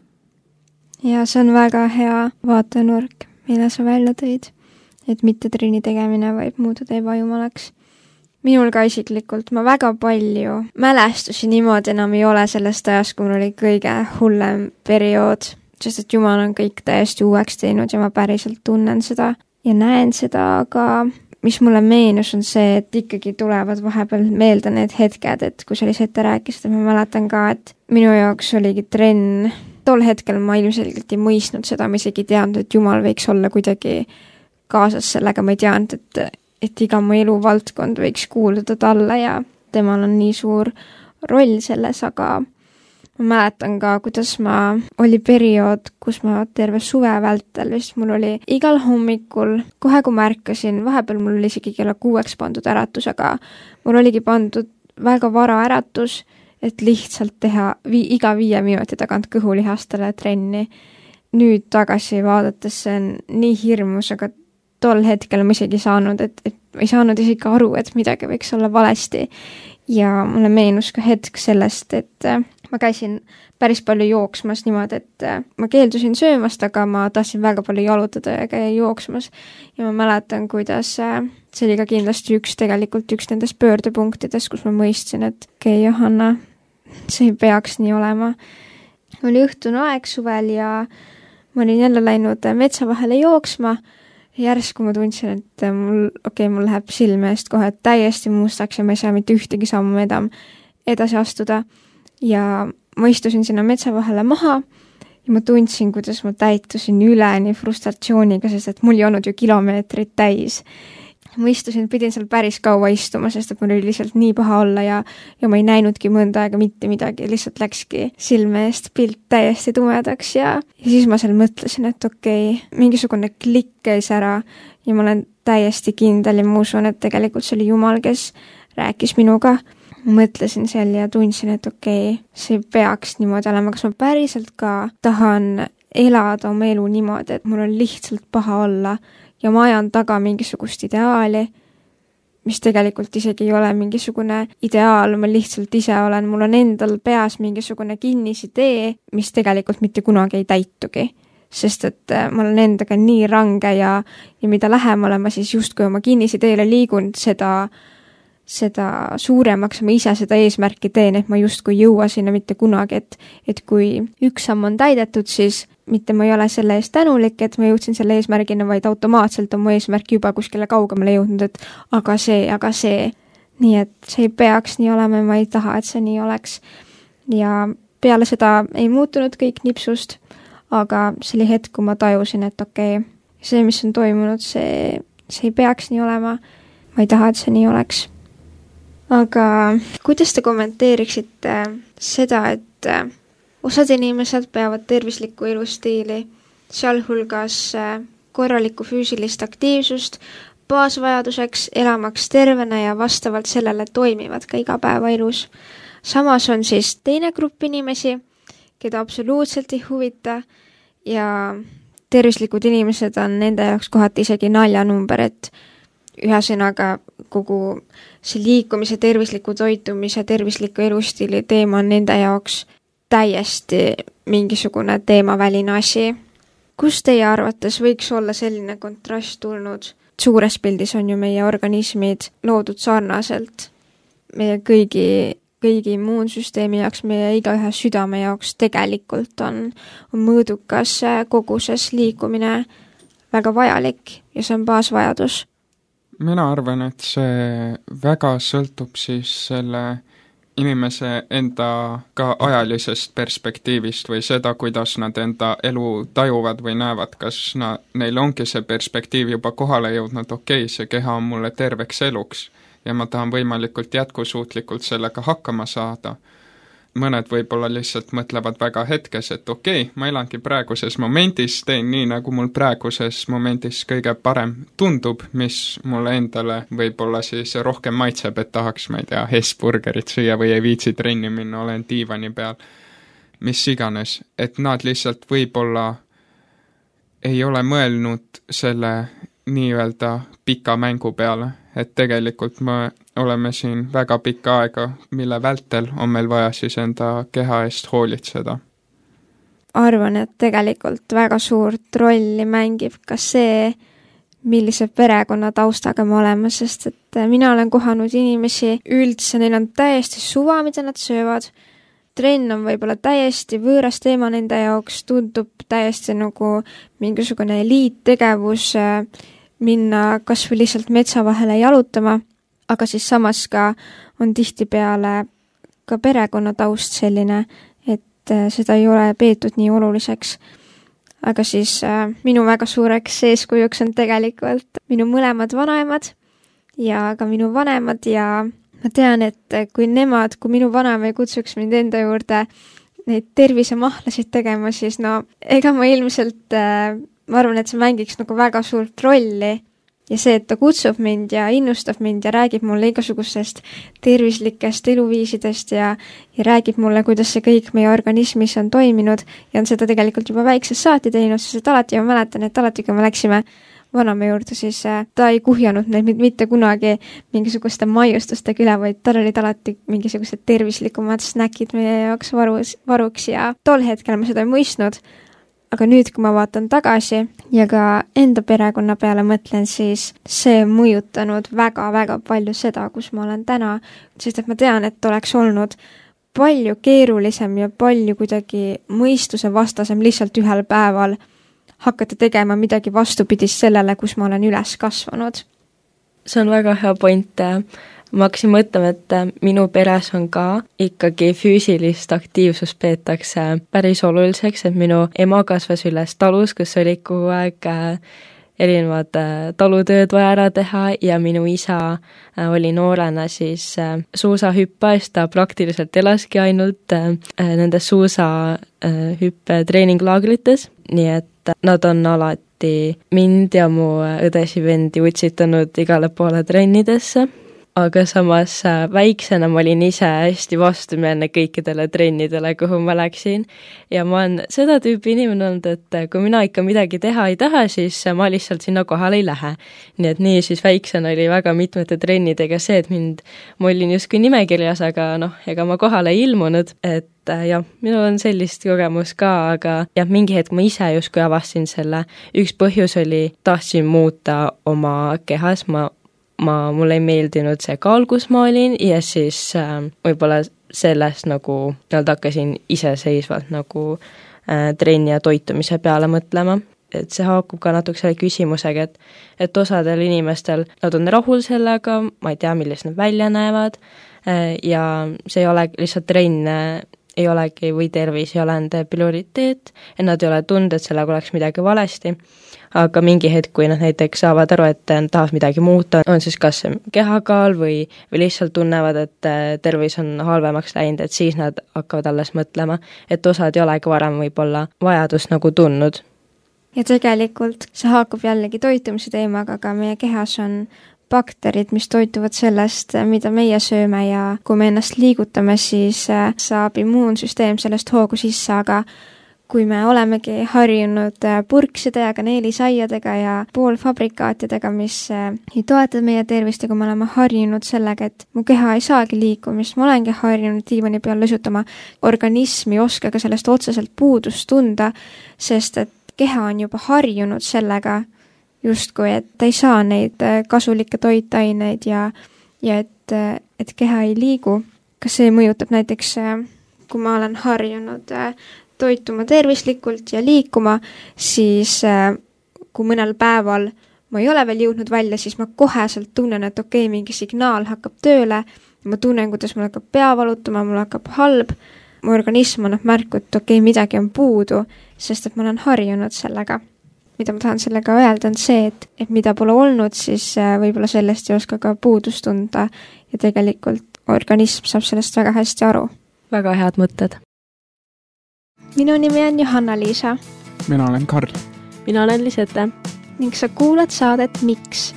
Ja see on väga hea vaatenurk, mille sa välja tõid, et mitte trenni tegemine võib muutuda ebajumalaks. Minul ka isiklikult ma väga palju mälestusi niimoodi enam ei ole sellest ajast, kui mul oli kõige hullem periood, sest et Jumal on kõik täiesti uueks teinud ja ma päriselt tunnen seda ja näen seda, aga mis mulle meenus on see, et ikkagi tulevad vahepeal meelde need hetked, et kui sa lihtsalt rääkisid, et ma mäletan ka, et minu jaoks oligi trenn, tol hetkel ma ilmselgelt ei mõistnud seda, ma isegi teadnud, et Jumal võiks olla kuidagi kaasas sellega, ma ei teadnud, et iga mu eluvaldkond võiks kuuluda talle ja temal on nii suur roll selles, aga ma mäletan ka, kuidas oli periood, kus ma terve suve vältel, vist mul oli igal hommikul, kohe kui ma ärkasin, vahepeal mul oli isegi kella 6 pandud äratus, aga mul oligi pandud väga vara äratus, et lihtsalt teha iga 5 minuti tagant kõhulihastele trenni. Nüüd tagasi vaadates see on nii hirmus, aga tol hetkel ma isegi saanud, et ei saanud isegi aru, et midagi võiks olla valesti. Ja mulle meenus ka hetk sellest, et ma käisin päris palju jooksmas niimoodi, et ma keeldusin söömast, aga ma tahtsin väga palju jalutada ja käia jooksmas. Ja ma mäletan, kuidas see oli ka kindlasti üks nendest pöördepunktidest, kus ma mõistsin, et okei, Johanna, see ei peaks nii olema. Oli õhtune aeg suvel ja ma olin jälle läinud metsa vahele jooksma. Järsku ma tundsin, et mul läheb silme eest kohe täiesti mustaks ja ma ei saa mitte ühtegi sammu edasi astuda. Ja ma istusin sinna metsa vahele maha ja ma tundsin, kuidas ma täitusin üleni frustratsiooniga, sest et mul ei olnud ju kilomeetrit täis. ma istusin, pidin seal päris kaua istuma, sest et mul oli lihtsalt nii paha olla ja ma ei näinudki mõnda aega mitte midagi, lihtsalt läkski silme eest pilt täiesti tumedaks ja siis ma seal mõtlesin, et okei, mingisugune klikk käis ära ja ma olen täiesti kindel ja ma usun, et tegelikult see oli Jumal, kes rääkis minuga. Ma mõtlesin seal ja tundsin, et okei, see peaks niimoodi olema, kas ma päriselt ka tahan elada oma elu niimoodi, et mul on lihtsalt paha olla ja ma ajan taga mingisugust ideaali, mis tegelikult isegi ei ole mingisugune ideaal, ma lihtsalt ise olen, mul on endal peas mingisugune kinnisidee, mis tegelikult mitte kunagi ei täitugi. Sest et ma olen endaga nii range ja mida lähemale ma siis justkui oma kinnisideele liigun, seda suuremaks ma ise seda eesmärki teen, et ma justkui ei jõua sinna mitte kunagi, et kui üks samm on täidetud, siis mitte ma ei ole selle eest tänulik, et ma jõudsin selle eesmärgina, vaid automaatselt on mu eesmärk juba kuskile kaugemale jõudnud, et aga see. Nii et see ei peaks nii olema ja ma ei taha, et see nii oleks. Ja peale seda ei muutunud kõik nipsust, aga see oli hetk, kui ma tajusin, et okei, see, mis on toimunud, see ei peaks nii olema. Ma ei taha, et see nii oleks. Aga kuidas te kommenteeriksite seda, et osad inimesed peavad tervislikku elustiili, sealhulgas korralikku füüsilist aktiivsust, baasvajaduseks, elamaks tervena ja vastavalt sellele toimivad ka igapäevaelus. Samas on siis teine grupp inimesi, keda absoluutselt ei huvita ja tervislikud inimesed on nende jaoks kohati isegi naljanumber, et ühesõnaga kogu see liikumise, tervisliku toitumise, tervisliku elustiili teema on nende jaoks täiesti mingisugune teemaväline asi. Kus teie arvates võiks olla selline kontrast tulnud? Suures pildis on ju meie organismid loodud sarnaselt. Meie kõigi immuunsüsteemi jaoks, meie igaühe südame jaoks tegelikult on mõõdukas koguses liikumine väga vajalik ja see on baasvajadus. Mina arvan, et see väga sõltub siis selle inimese enda ka ajalisest perspektiivist või seda, kuidas nad enda elu tajuvad või näevad, kas neil ongi see perspektiiv juba kohale jõudnud, okei, see keha on mulle terveks eluks ja ma tahan võimalikult jätkusuutlikult sellega hakkama saada. Mõned võib-olla lihtsalt mõtlevad väga hetkes, et okei, ma elangi praeguses momendis, teen nii, nagu mul praeguses momendis kõige parem tundub, mis mulle endale võib-olla siis rohkem maitseb, et tahaks, ma ei tea, Hesburgerit süüa või ei viitsi trenni minna, olen diivani peal, mis iganes, et nad lihtsalt võib-olla ei ole mõelnud selle nii-öelda pika mängu peale, et tegelikult me oleme siin väga pikka aega, mille vältel on meil vaja siis enda keha eest hoolitseda. Arvan, et tegelikult väga suurt rolli mängib ka see, millise perekonna taustaga me oleme, sest et mina olen kohanud inimesi üldse, neil on täiesti suva, mida nad söövad. Trenn on võib-olla täiesti võõras teema nende jaoks, tundub täiesti nagu mingisugune eliittegevus, minna kas või lihtsalt metsa vahele jalutama, aga siis samas ka on tihtipeale ka perekonna taust selline, et seda ei ole peetud nii oluliseks. Aga siis minu väga suureks eeskujuks on tegelikult minu mõlemad vanaemad ja ka minu vanemad ja ma tean, et kui minu vanaema ei kutsuks mind enda juurde neid tervisemahlasid tegema, siis ega ma ilmselt ma arvan, et see mängiks nagu väga suurt rolli ja see, et ta kutsub mind ja innustab mind ja räägib mulle igasugustest tervislikest eluviisidest ja räägib mulle, kuidas see kõik meie organismis on toiminud ja on seda tegelikult juba väiksest saati teinud, sest alati ma mäletan, et alati, kui me läksime vanaema juurde, siis ta ei kuhjanud neid mitte kunagi mingisuguste maiustustega üle, vaid tal olid alati mingisugused tervislikumad snäkid meie jaoks varuks ja tol hetkel ma seda ei mõistnud. Aga nüüd, kui ma vaatan tagasi ja ka enda perekonna peale mõtlen, siis see on mõjutanud väga-väga palju seda, kus ma olen täna, sest et ma tean, et oleks olnud palju keerulisem ja palju kuidagi mõistuse vastasem lihtsalt ühel päeval hakata tegema midagi vastupidist sellele, kus ma olen üles kasvanud. See on väga hea point. Ma hakkasin mõtlema, et minu peres on ka ikkagi füüsilist aktiivsust peetakse päris oluliseks, et minu ema kasvas üles talus, kus oli kogu aeg erinevad talutööd vaja ära teha ja minu isa oli noorena siis suusahüppas, ta praktiliselt elaski ainult nendes suusahüppe treeninglaagrites, nii et nad on alati mind ja mu õdesi-vendi utsitanud igale poole trennidesse, aga samas väiksena ma olin ise hästi vastumeelne kõikidele trennidele, kuhu ma läksin ja ma olen seda tüüpi inimene olnud, et kui mina ikka midagi teha ei taha, siis ma lihtsalt sinna kohale ei lähe. Nii et nii siis väiksena oli väga mitmete trennidega see, et ma olin justkui nimekirjas, aga ega ma kohale ei ilmunud, et jah, minul on sellist kogemus ka, aga jah, mingi hetk ma ise justkui avastasin selle. Üks põhjus oli, tahtsin muuta oma kehas, mulle ei meeldinud see kaal, kus ma olin ja siis võib-olla sellest hakkasin iseseisvalt trenni ja toitumise peale mõtlema. Et see haakub ka natuke selle küsimusega, et osadel inimestel nad on rahul sellega, ma ei tea, milles nad välja näevad ja see ei ole lihtsalt trenn, ei olegi või tervis ei ole nende prioriteet, et nad ei ole tundnud, et sellega oleks midagi valesti. Aga mingi hetk, kui nad näiteks saavad aru, et nad tahavad midagi muuta, on siis kas kehakaal või lihtsalt tunnevad, et tervis on halvemaks läinud, et siis nad hakkavad alles mõtlema, et osad ei olegi varem võib-olla vajadust tundnud. Ja tegelikult see haakub jällegi toitumise teemaga, aga meie kehas on bakterid, mis toituvad sellest, mida meie sööme ja kui me ennast liigutame, siis saab immuunsüsteem sellest hoogu sisse, aga kui me olemegi harjunud purkside ja kaneelisaiadega ja poolfabrikaatidega, mis ei toeta meie tervist ja kui me oleme harjunud sellega, et mu keha ei saagi liikumist, ma olengi harjunud diivani peal lõsutama, organism ei oska ka sellest otseselt puudust tunda, sest et keha on juba harjunud sellega justkui, et ta ei saa neid kasulikke toitaineid ja et keha ei liigu. Kas see mõjutab näiteks, kui ma olen harjunud toituma tervislikult ja liikuma, siis kui mõnel päeval ma ei ole veel jõudnud välja, siis ma koheselt tunnen, et okei, mingi signaal hakkab tööle, ma tunnen, kuidas mul hakkab pea valutama, mul hakkab halb, mu organism annab märku, et okei, midagi on puudu, sest et ma olen harjunud sellega. Mida ma tahan sellega öelda, on see, et mida pole olnud, siis võib-olla sellest ei oska ka puudust tunda ja tegelikult organism saab sellest väga hästi aru. Väga head mõtted. Minu nimi on Johanna-Liisa. Mina olen Karl. Mina olen Lisette. Ning sa kuulad saadet Miks?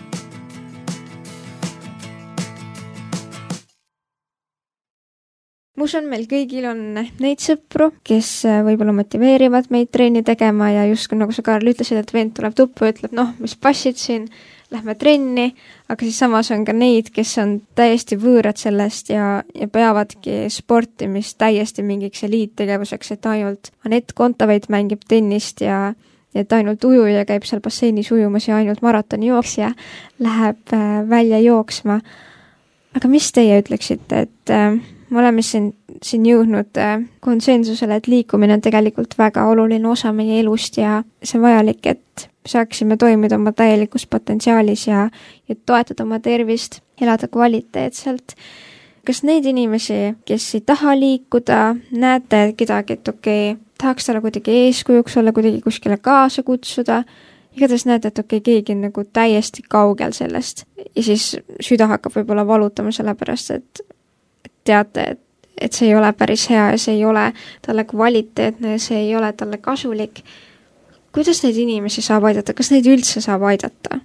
Ma usun, meil kõigil on neid sõpru, kes võib-olla motiveerivad meid trenni tegema ja just nagu sa, Karl, ütlesid, et vend tuleb tuppu ja ütleb, mis passid siin, lähme trenni, aga siis samas on ka neid, kes on täiesti võõrad sellest ja peavadki sportimist täiesti mingiks eliittegevuseks, et ainult Anett Kontaveit mängib tennist ja et ainult ujuja käib seal basseinis ujumas ja ainult maratonijooksja läheb välja jooksma. Aga mis teie ütleksite, et me oleme siin jõudnud konsensusele, et liikumine on tegelikult väga oluline osa meie elust ja see on vajalik, et saaksime toimida oma täielikus potentsiaalis ja toetada oma tervist, elada kvaliteetselt. Kas neid inimesi, kes ei taha liikuda, näete kedagi, et okei, tahaks talle kuidagi eeskujuks olla, kuidagi kuskile kaasa kutsuda, igatahes näete, et okei, keegi on nagu täiesti kaugel sellest ja siis süda hakkab võib-olla valutama sellepärast, et teate, et see ei ole päris hea ja see ei ole talle kvaliteetne ja see ei ole talle kasulik. Kuidas neid inimesi saab aidata? Kas neid üldse saab aidata?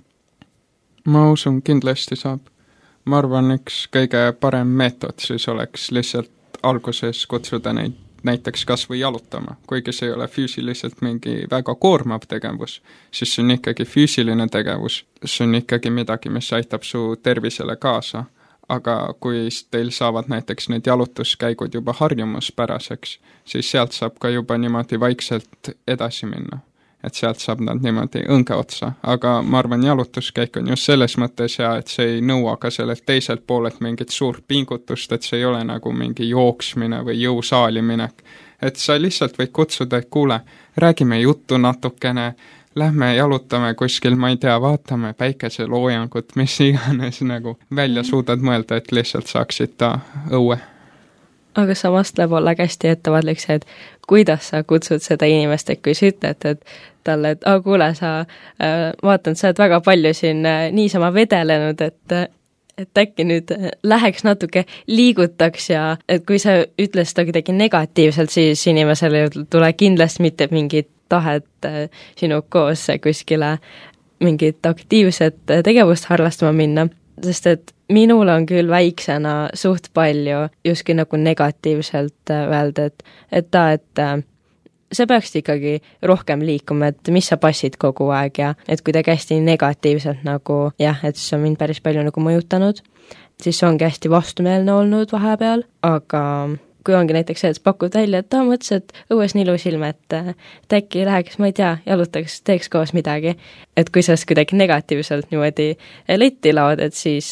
Ma usun, kindlasti saab. Ma arvan, üks kõige parem meetod siis oleks lihtsalt alguses kutsuda neid näiteks kas või jalutama. Kuigi see ei ole füüsiliselt mingi väga koormav tegevus, siis see on ikkagi füüsiline tegevus. See on ikkagi midagi, mis aitab su tervisele kaasa. Aga kui teil saavad näiteks need jalutuskäigud juba harjumuspäraseks, siis sealt saab ka juba niimoodi vaikselt edasi minna. Et sealt saab nad niimoodi õnge otsa. Aga ma arvan, jalutuskäik on just selles mõttes hea, et see ei nõua ka sellelt teiselt poolelt mingit suurt pingutust, et see ei ole nagu mingi jooksmine või jõusaali minek. Et sa lihtsalt võid kutsuda, et kuule, räägime juttu natukene, lähme jalutame kuskil, ma ei tea, vaatame päikeseloojangut, mis iganes nagu välja suudad mõelda, et lihtsalt saaksid ta õue. aga samas tuleb olla hästi ettevaatlik see, et kuidas sa kutsud seda inimest, et kui sa ütled, et talle, et kuule, sa vaatan, sa oled väga palju siin niisama vedelenud, et äkki nüüd läheks natuke liigutaks ja et kui sa ütled seda kuidagi negatiivselt, siis inimesele ei tule kindlasti mitte mingit tahet sinu koos kuskile mingit aktiivset tegevust harrastama minna, sest et minul on küll väiksena suht palju justkui nagu negatiivselt öelda, et sa peaksid ikkagi rohkem liikuma, et mis sa passid kogu aeg ja et kuidagi hästi negatiivselt nagu jah, et see on mind päris palju nagu mõjutanud, siis see ongi hästi vastumeelne olnud vahepeal, aga kui ongi näiteks see, et pakud välja, et ta mõtles, et õues nii ilus ilm, et äkki läheks, ma ei tea, jalutaks, teeks koos midagi, et kui sellest kuidagi negatiivselt niimoodi letti laod, et siis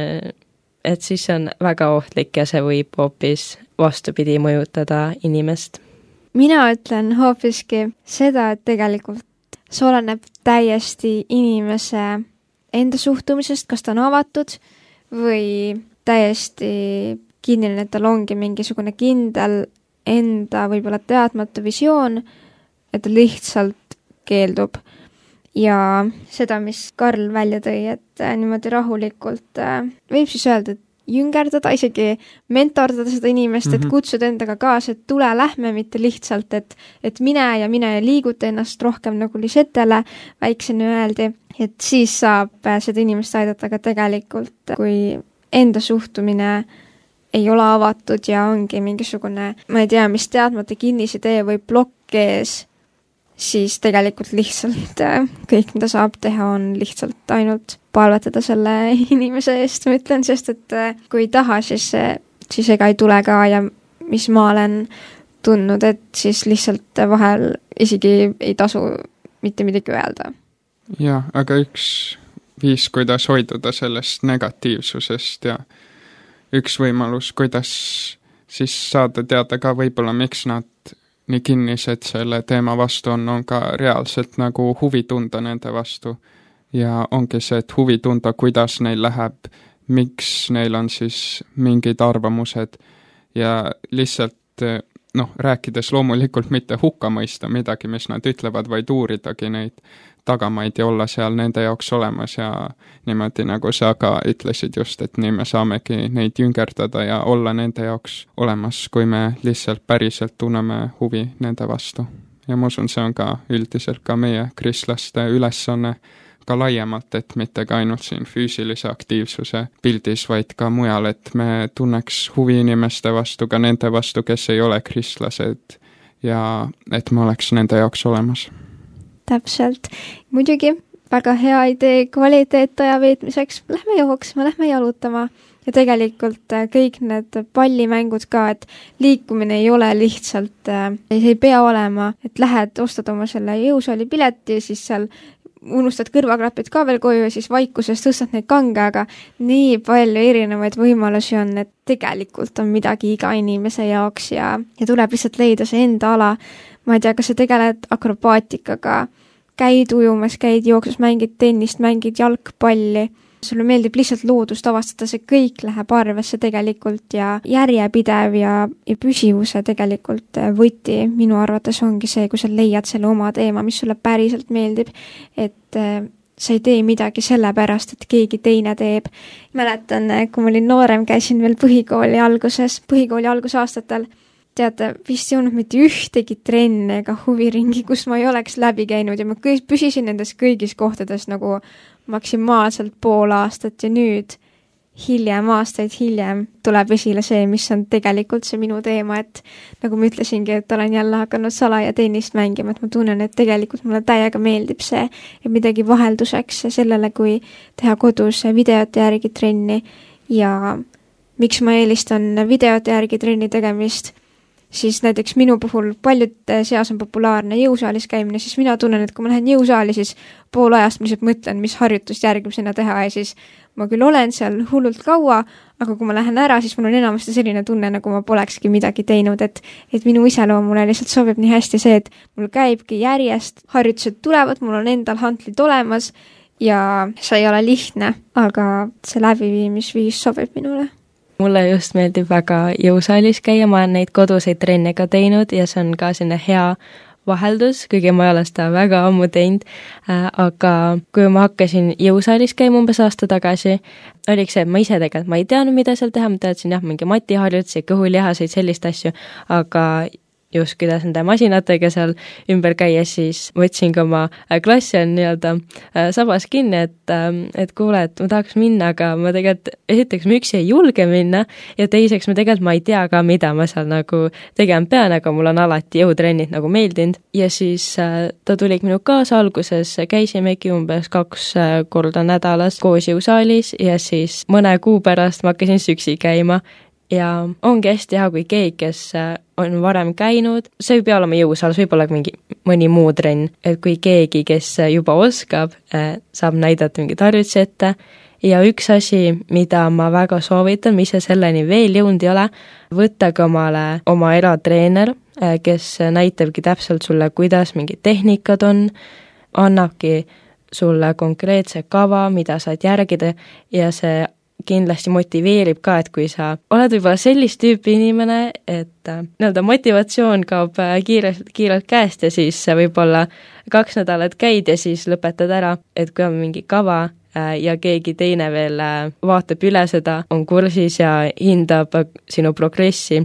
see on väga ohtlik ja see võib hoopis vastupidi mõjutada inimest. Mina ütlen hoopiski seda, et tegelikult see oleneb täiesti inimese enda suhtumisest, kas ta on avatud või täiesti kinnine, et tal ongi mingisugune kindel enda võib-olla teadmatu visioon, et ta lihtsalt keeldub. Ja seda, mis Karl välja tõi, et niimoodi rahulikult võib siis öelda, et jüngerdada, isegi mentordada seda inimest, et kutsuda endaga kaasa, et tule, lähme, mitte lihtsalt, et mine ja liiguta ennast rohkem nagu lisetele, väiksena öeldi, et siis saab seda inimest aidata, aga tegelikult, kui enda suhtumine ei ole avatud ja ongi mingisugune, ma ei tea, mis teadmata kinnisidee või plokk ees, siis tegelikult lihtsalt kõik, mida saab teha, on lihtsalt ainult palvetada selle inimese eest, ma ütlen, sest et kui ei taha, siis ega ei tule ka ja mis ma olen tundnud, et siis lihtsalt vahel isegi ei tasu mitte midagi öelda. Jah, aga üks viis, kuidas hoiduda sellest negatiivsusest ja üks võimalus, kuidas siis saada teada ka võib-olla, miks nad nii kinnised selle teema vastu on ka reaalselt nagu huvi tunda nende vastu. Ja ongi see, et huvi tunda, kuidas neil läheb, miks neil on siis mingid arvamused ja lihtsalt rääkides loomulikult mitte hukka mõista midagi, mis nad ütlevad, vaid uuridagi neid tagamaid ja olla seal nende jaoks olemas ja niimoodi nagu sa ka ütlesid just, et nii me saamegi neid jüngerdada ja olla nende jaoks olemas, kui me lihtsalt päriselt tunneme huvi nende vastu. Ja ma usun, see on ka üldiselt ka meie kristlaste ülesanne ka laiemalt, et mitte ka ainult siin füüsilise aktiivsuse pildis, vaid ka mujal, et me tunneks huvi inimeste vastu, ka nende vastu, kes ei ole kristlased ja et me oleks nende jaoks olemas. Täpselt. Muidugi väga hea idee kvaliteetaja veetmiseks. Lähme jooksma, lähme jalutama ja tegelikult kõik need pallimängud ka, et liikumine ei ole lihtsalt, ei pea olema, et lähed, ostad oma selle jõusaali pileti ja siis seal unustad kõrvaklapid ka veel koju ja siis vaikuses tõstad neid kange, aga nii palju erinevaid võimalusi on, et tegelikult on midagi iga inimese jaoks ja tuleb lihtsalt leida see enda ala. Ma ei tea, kas sa tegeled akrobaatikaga, käid ujumas, käid jooksmas, mängid tennist, mängid jalgpalli, sulle meeldib lihtsalt loodust avastada, see kõik läheb arvesse tegelikult ja järjepidev ja püsivuse tegelikult võti minu arvates ongi see, kui sa leiad selle oma teema, mis sulle päriselt meeldib, et sa ei tee midagi sellepärast, et keegi teine teeb. Mäletan, kui ma olin noorem, käisin veel põhikooli algusaastatel, teate, vist ei olnud mitte ühtegi trenne ega huviringi, kus ma ei oleks läbi käinud ja ma püsisin nendes kõigis kohtades nagu maksimaalselt pool aastat ja nüüd aastaid hiljem tuleb esile see, mis on tegelikult see minu teema, et nagu ma ütlesingi, et olen jälle hakanud salaja tennist mängima, et ma tunnen, et tegelikult mulle täiega meeldib see ja midagi vahelduseks sellele, kui teha kodus videote järgi trenni ja miks ma eelistan videote järgi trenni tegemist, siis näiteks minu puhul paljude seas on populaarne jõusaalis käimine, siis mina tunnen, et kui ma lähen jõusaali, siis pool ajast ma lihtsalt mõtlen, mis harjutust järgmisena teha ja siis ma küll olen seal hullult kaua, aga kui ma lähen ära, siis mul on enamasti selline tunne, nagu ma polekski midagi teinud, et minu iseloomule lihtsalt sobib nii hästi see, et mul käibki järjest, harjutused tulevad, mul on endal hantlid olemas ja see ei ole lihtne, aga see läbiviimisviis sobib minule. mulle just meeldib väga jõusaalis käia, ma olen neid koduseid trenne ka teinud ja see on ka selline hea vaheldus, kuigi ma ei ole seda väga ammu teinud, aga kui ma hakkasin jõusaalis käima umbes aasta tagasi, oliks see, et ma ise tegelikult, ma ei teadnud, mida seal teha, ma teadsin jah, mingi matiharjutusi, kõhulihaseid, sellist asju, aga just kuidas nende masinatega seal ümber käia, siis võtsin ka oma klassi on nii-öelda sabas kinni, et kuule, et ma tahaks minna, aga ma tegelikult esiteks ma üksi ei julge minna ja teiseks ma ei tea ka, mida ma seal nagu tegema pean, aga mul on alati jõutrennid nagu meeldinud ja siis ta tuligi minu kaasa alguses, käisimegi umbes 2 korda nädalas koos jõusaalis ja siis mõne kuu pärast ma hakkasin üksi käima ja ongi hästi hea, kui keegi, kes on varem käinud, see ei pea olema jõusaal, see võib olla mõni muu trenn, et kui keegi, kes juba oskab, saab näidata mingit harjutusi ette ja üks asi, mida ma väga soovitan, mis selleni veel jõudnud ei ole, võttage omale oma eratreener, kes näitabki täpselt sulle, kuidas mingid tehnikad on, annabki sulle konkreetse kava, mida saad järgida ja see kindlasti motiveerib ka, et kui sa oled võib-olla sellist tüüpi inimene, et nii-öelda motivatsioon kaob kiirelt käest ja siis võib-olla 2 nädalat käid ja siis lõpetad ära, et kui on mingi kava ja keegi teine veel vaatab üle seda, on kursis ja hindab sinu progressi,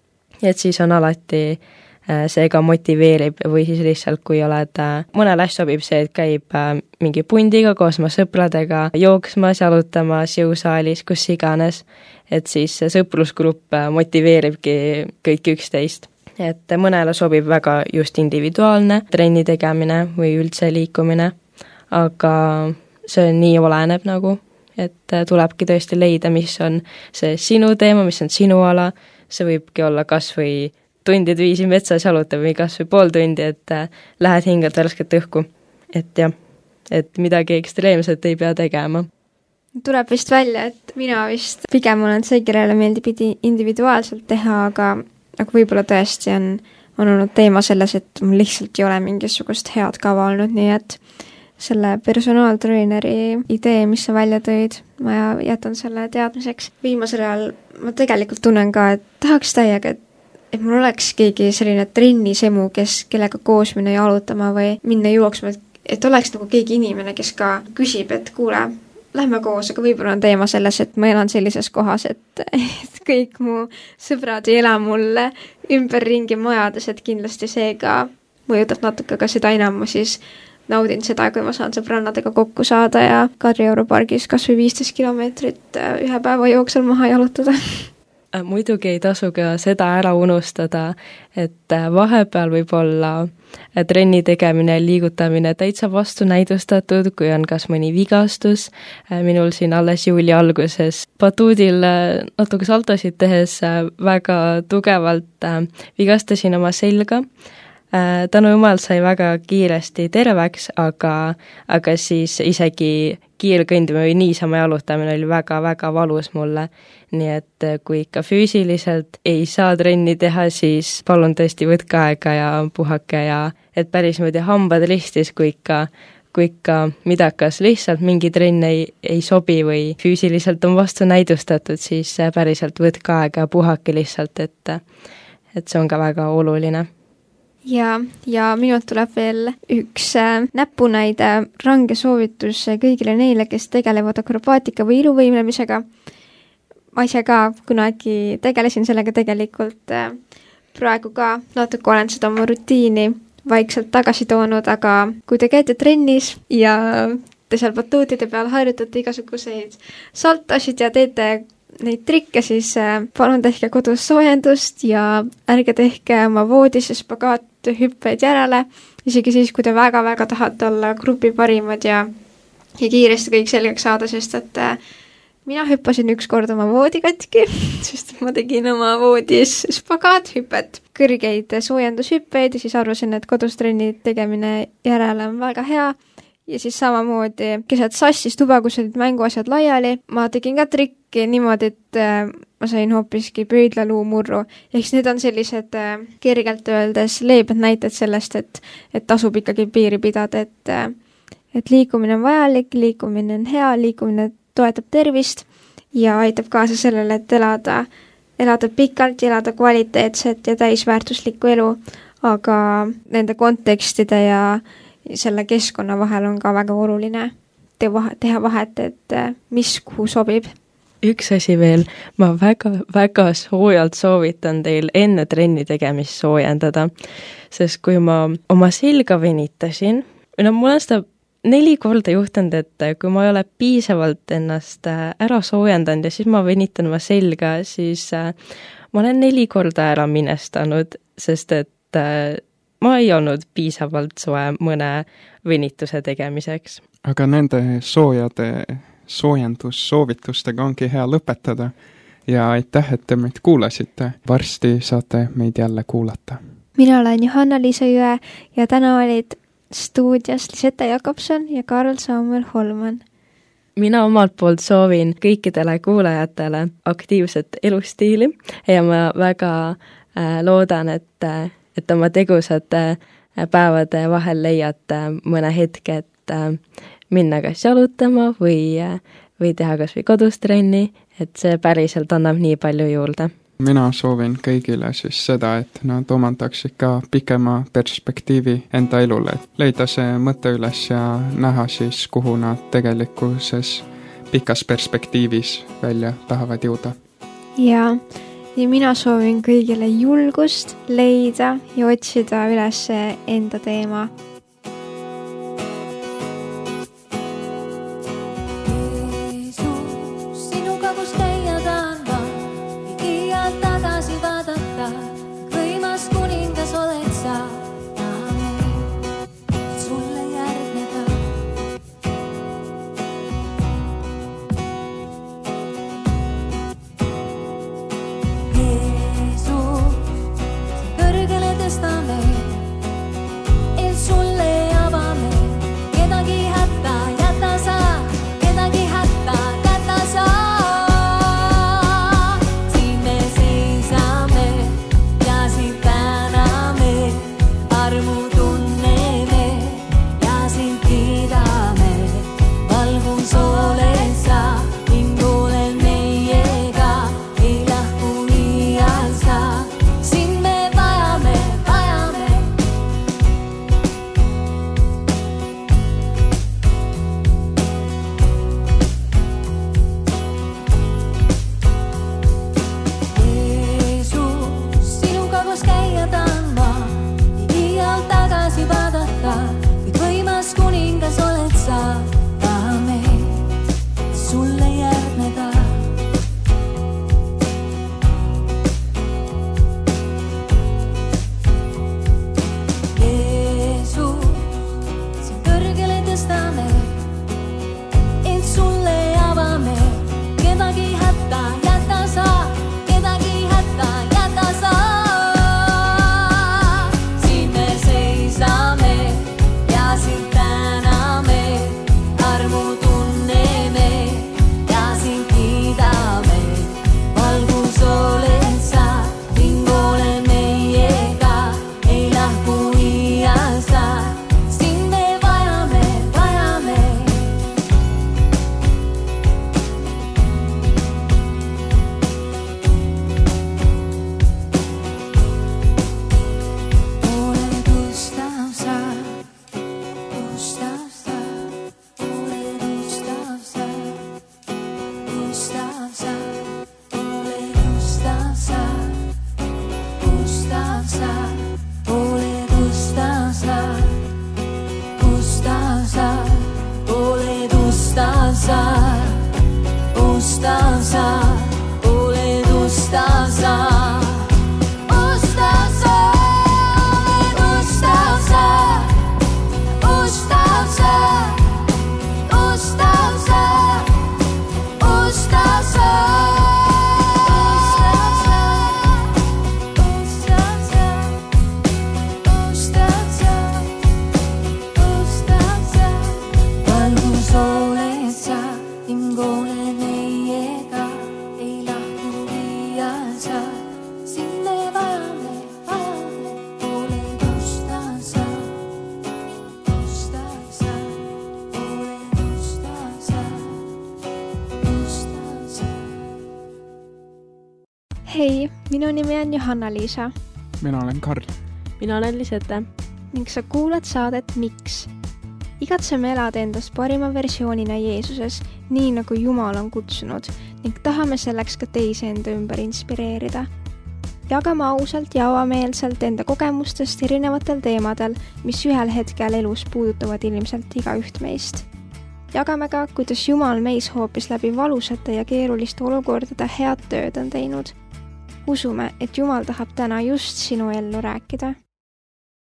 et siis on alati see ka motiveerib või siis lihtsalt, kui oled, mõnel hästi sobib see, et käib mingi pundiga koos oma sõpradega jooksmas, jalutamas, jõusaalis, kus iganes, et siis see sõprusgrupp motiveeribki kõiki üksteist. Et mõnele sobib väga just individuaalne trenni tegemine või üldse liikumine, aga see nii oleneb nagu, et tulebki tõesti leida, mis on see sinu teema, mis on sinu ala, see võibki olla kas või tundide viisi metsas jalutab või kas või pool tundi, et lähed hingad värsket õhku. Et jah, et midagi ekstreemset ei pea tegema. Tuleb vist välja, et mina vist pigem olen see, kellele meeldib individuaalselt teha, aga võib-olla tõesti on olnud teema selles, et mul lihtsalt ei ole mingisugust head kava olnud, nii et selle personaaltreeneri idee, mis sa välja tõid, ma jätan selle teadmiseks. Viimasel ajal ma tegelikult tunnen ka, et tahaks täiega, et mul oleks keegi selline trennisemu, kellega koos minna jalutama või minna jooksma, et oleks nagu keegi inimene, kes ka küsib, et kuule, lähme koos, aga võib-olla on teema selles, et ma elan sellises kohas, et kõik mu sõbrad ei ela mulle ümberringi majades, et kindlasti see ka mõjutab natuke, aga seda enam ma siis naudin seda, kui ma saan sõbrannadega kokku saada ja Kadrioru pargis kas või 15 kilomeetrit ühe päeva jooksul maha jalutada. Muidugi ei tasu ka seda ära unustada, et vahepeal võib olla trenni tegemine ja liigutamine täitsa vastunäidustatud, kui on kas mõni vigastus. Minul siin alles juuli alguses batuudil natuke saltosid tehes väga tugevalt vigastasin oma selga. Tänu jumal sai väga kiiresti terveks, aga siis isegi kiirkõndimine või niisama jalutamine oli väga-väga valus mulle. Nii et kui ikka füüsiliselt ei saa trenni teha, siis palun tõesti võtke aega ja puhake ja et päris mõõdi hambad ristis, kui ikka midakas lihtsalt mingi trenn ei sobi või füüsiliselt on vastu näidustatud, siis päriselt võtke aega ja puhake lihtsalt, et see on ka väga oluline. Ja minult tuleb veel üks näpunäide, range soovitus kõigile neile, kes tegelevad akrobaatika või iluvõimlemisega. Ma ise ka kunagi tegelesin sellega tegelikult, praegu ka natuke olen seda oma rutiini vaikselt tagasi toonud, aga kui te käite trennis ja te seal batuutide peal harjutate igasuguseid saltosid ja teete neid trikke, siis palun tehke kodus soojendust ja ärge tehke oma voodis spagaathüppeid järele, isegi siis, kui te väga-väga tahate olla grupi parimad ja kiiresti kõik selgeks saada, sest et mina hüppasin ükskord oma voodi katki, sest ma tegin oma voodis spagaathüppet, kõrgeid soojendushüppeid ja siis arvasin, et kodus trenni tegemine järele on väga hea. Ja siis samamoodi keset sassis tuba, kus olid mänguasjad laiali, ma tegin ka trikki niimoodi, et ma sain hoopiski pöidlaluu murru. Ehk need on sellised kergelt öeldes leebed näited sellest, et tasub ikkagi piiri pidada, et liikumine on vajalik, liikumine on hea, liikumine toetab tervist ja aitab kaasa sellele, et elada pikalt ja elada kvaliteetset ja täisväärtuslikku elu, aga nende kontekstide ja selle keskkonna vahel on ka väga oluline teha vahet, et mis kuhu sobib. Üks asi veel, ma väga soojalt soovitan teil enne trenni tegemist soojendada, sest kui ma oma selga venitasin, mul on seda 4 korda juhtunud, et kui ma ei ole piisavalt ennast ära soojendanud ja siis ma venitan oma selga, siis ma olen 4 korda ära minestanud, sest et ma ei olnud piisavalt soe mõne venituse tegemiseks. Aga nende soojade soojendussoovitustega ongi hea lõpetada ja aitäh, et te meid kuulasite. Varsti saate meid jälle kuulata. Mina olen Johanna-Liisa Jõe ja täna olid stuudios Lisette Jakobson ja Karl Samuel Holman. Mina omalt poolt soovin kõikidele kuulajatele aktiivset elustiili ja ma väga loodan, et oma tegusate päevade vahel leiate mõne hetke, et minna kas jalutama või teha kas või kodus trenni, et see päriselt annab nii palju juurde. Mina soovin kõigile siis seda, et nad omandaksid ka pikema perspektiivi enda elule, et leida see mõte üles ja näha siis, kuhu nad tegelikkuses pikas perspektiivis välja tahavad jõuda. Ja mina soovin kõigile julgust leida ja otsida üles enda teema. Hei, minu nimi on Johanna-Liisa mina olen Karl. mina olen Lisete. ning sa kuulad saadet Miks? Igatseme elada endast parima versioonina Jeesuses, nii nagu Jumal on kutsunud ning tahame selleks ka teisi enda ümber inspireerida. Jagame ausalt ja avameelselt enda kogemustest erinevatel teemadel, mis ühel hetkel elus puudutavad ilmselt igaüht meist. Jagame ka, kuidas Jumal meis hoopis läbi valusate ja keeruliste olukordade head tööd on teinud. Usume, et Jumal tahab täna just sinu ellu rääkida.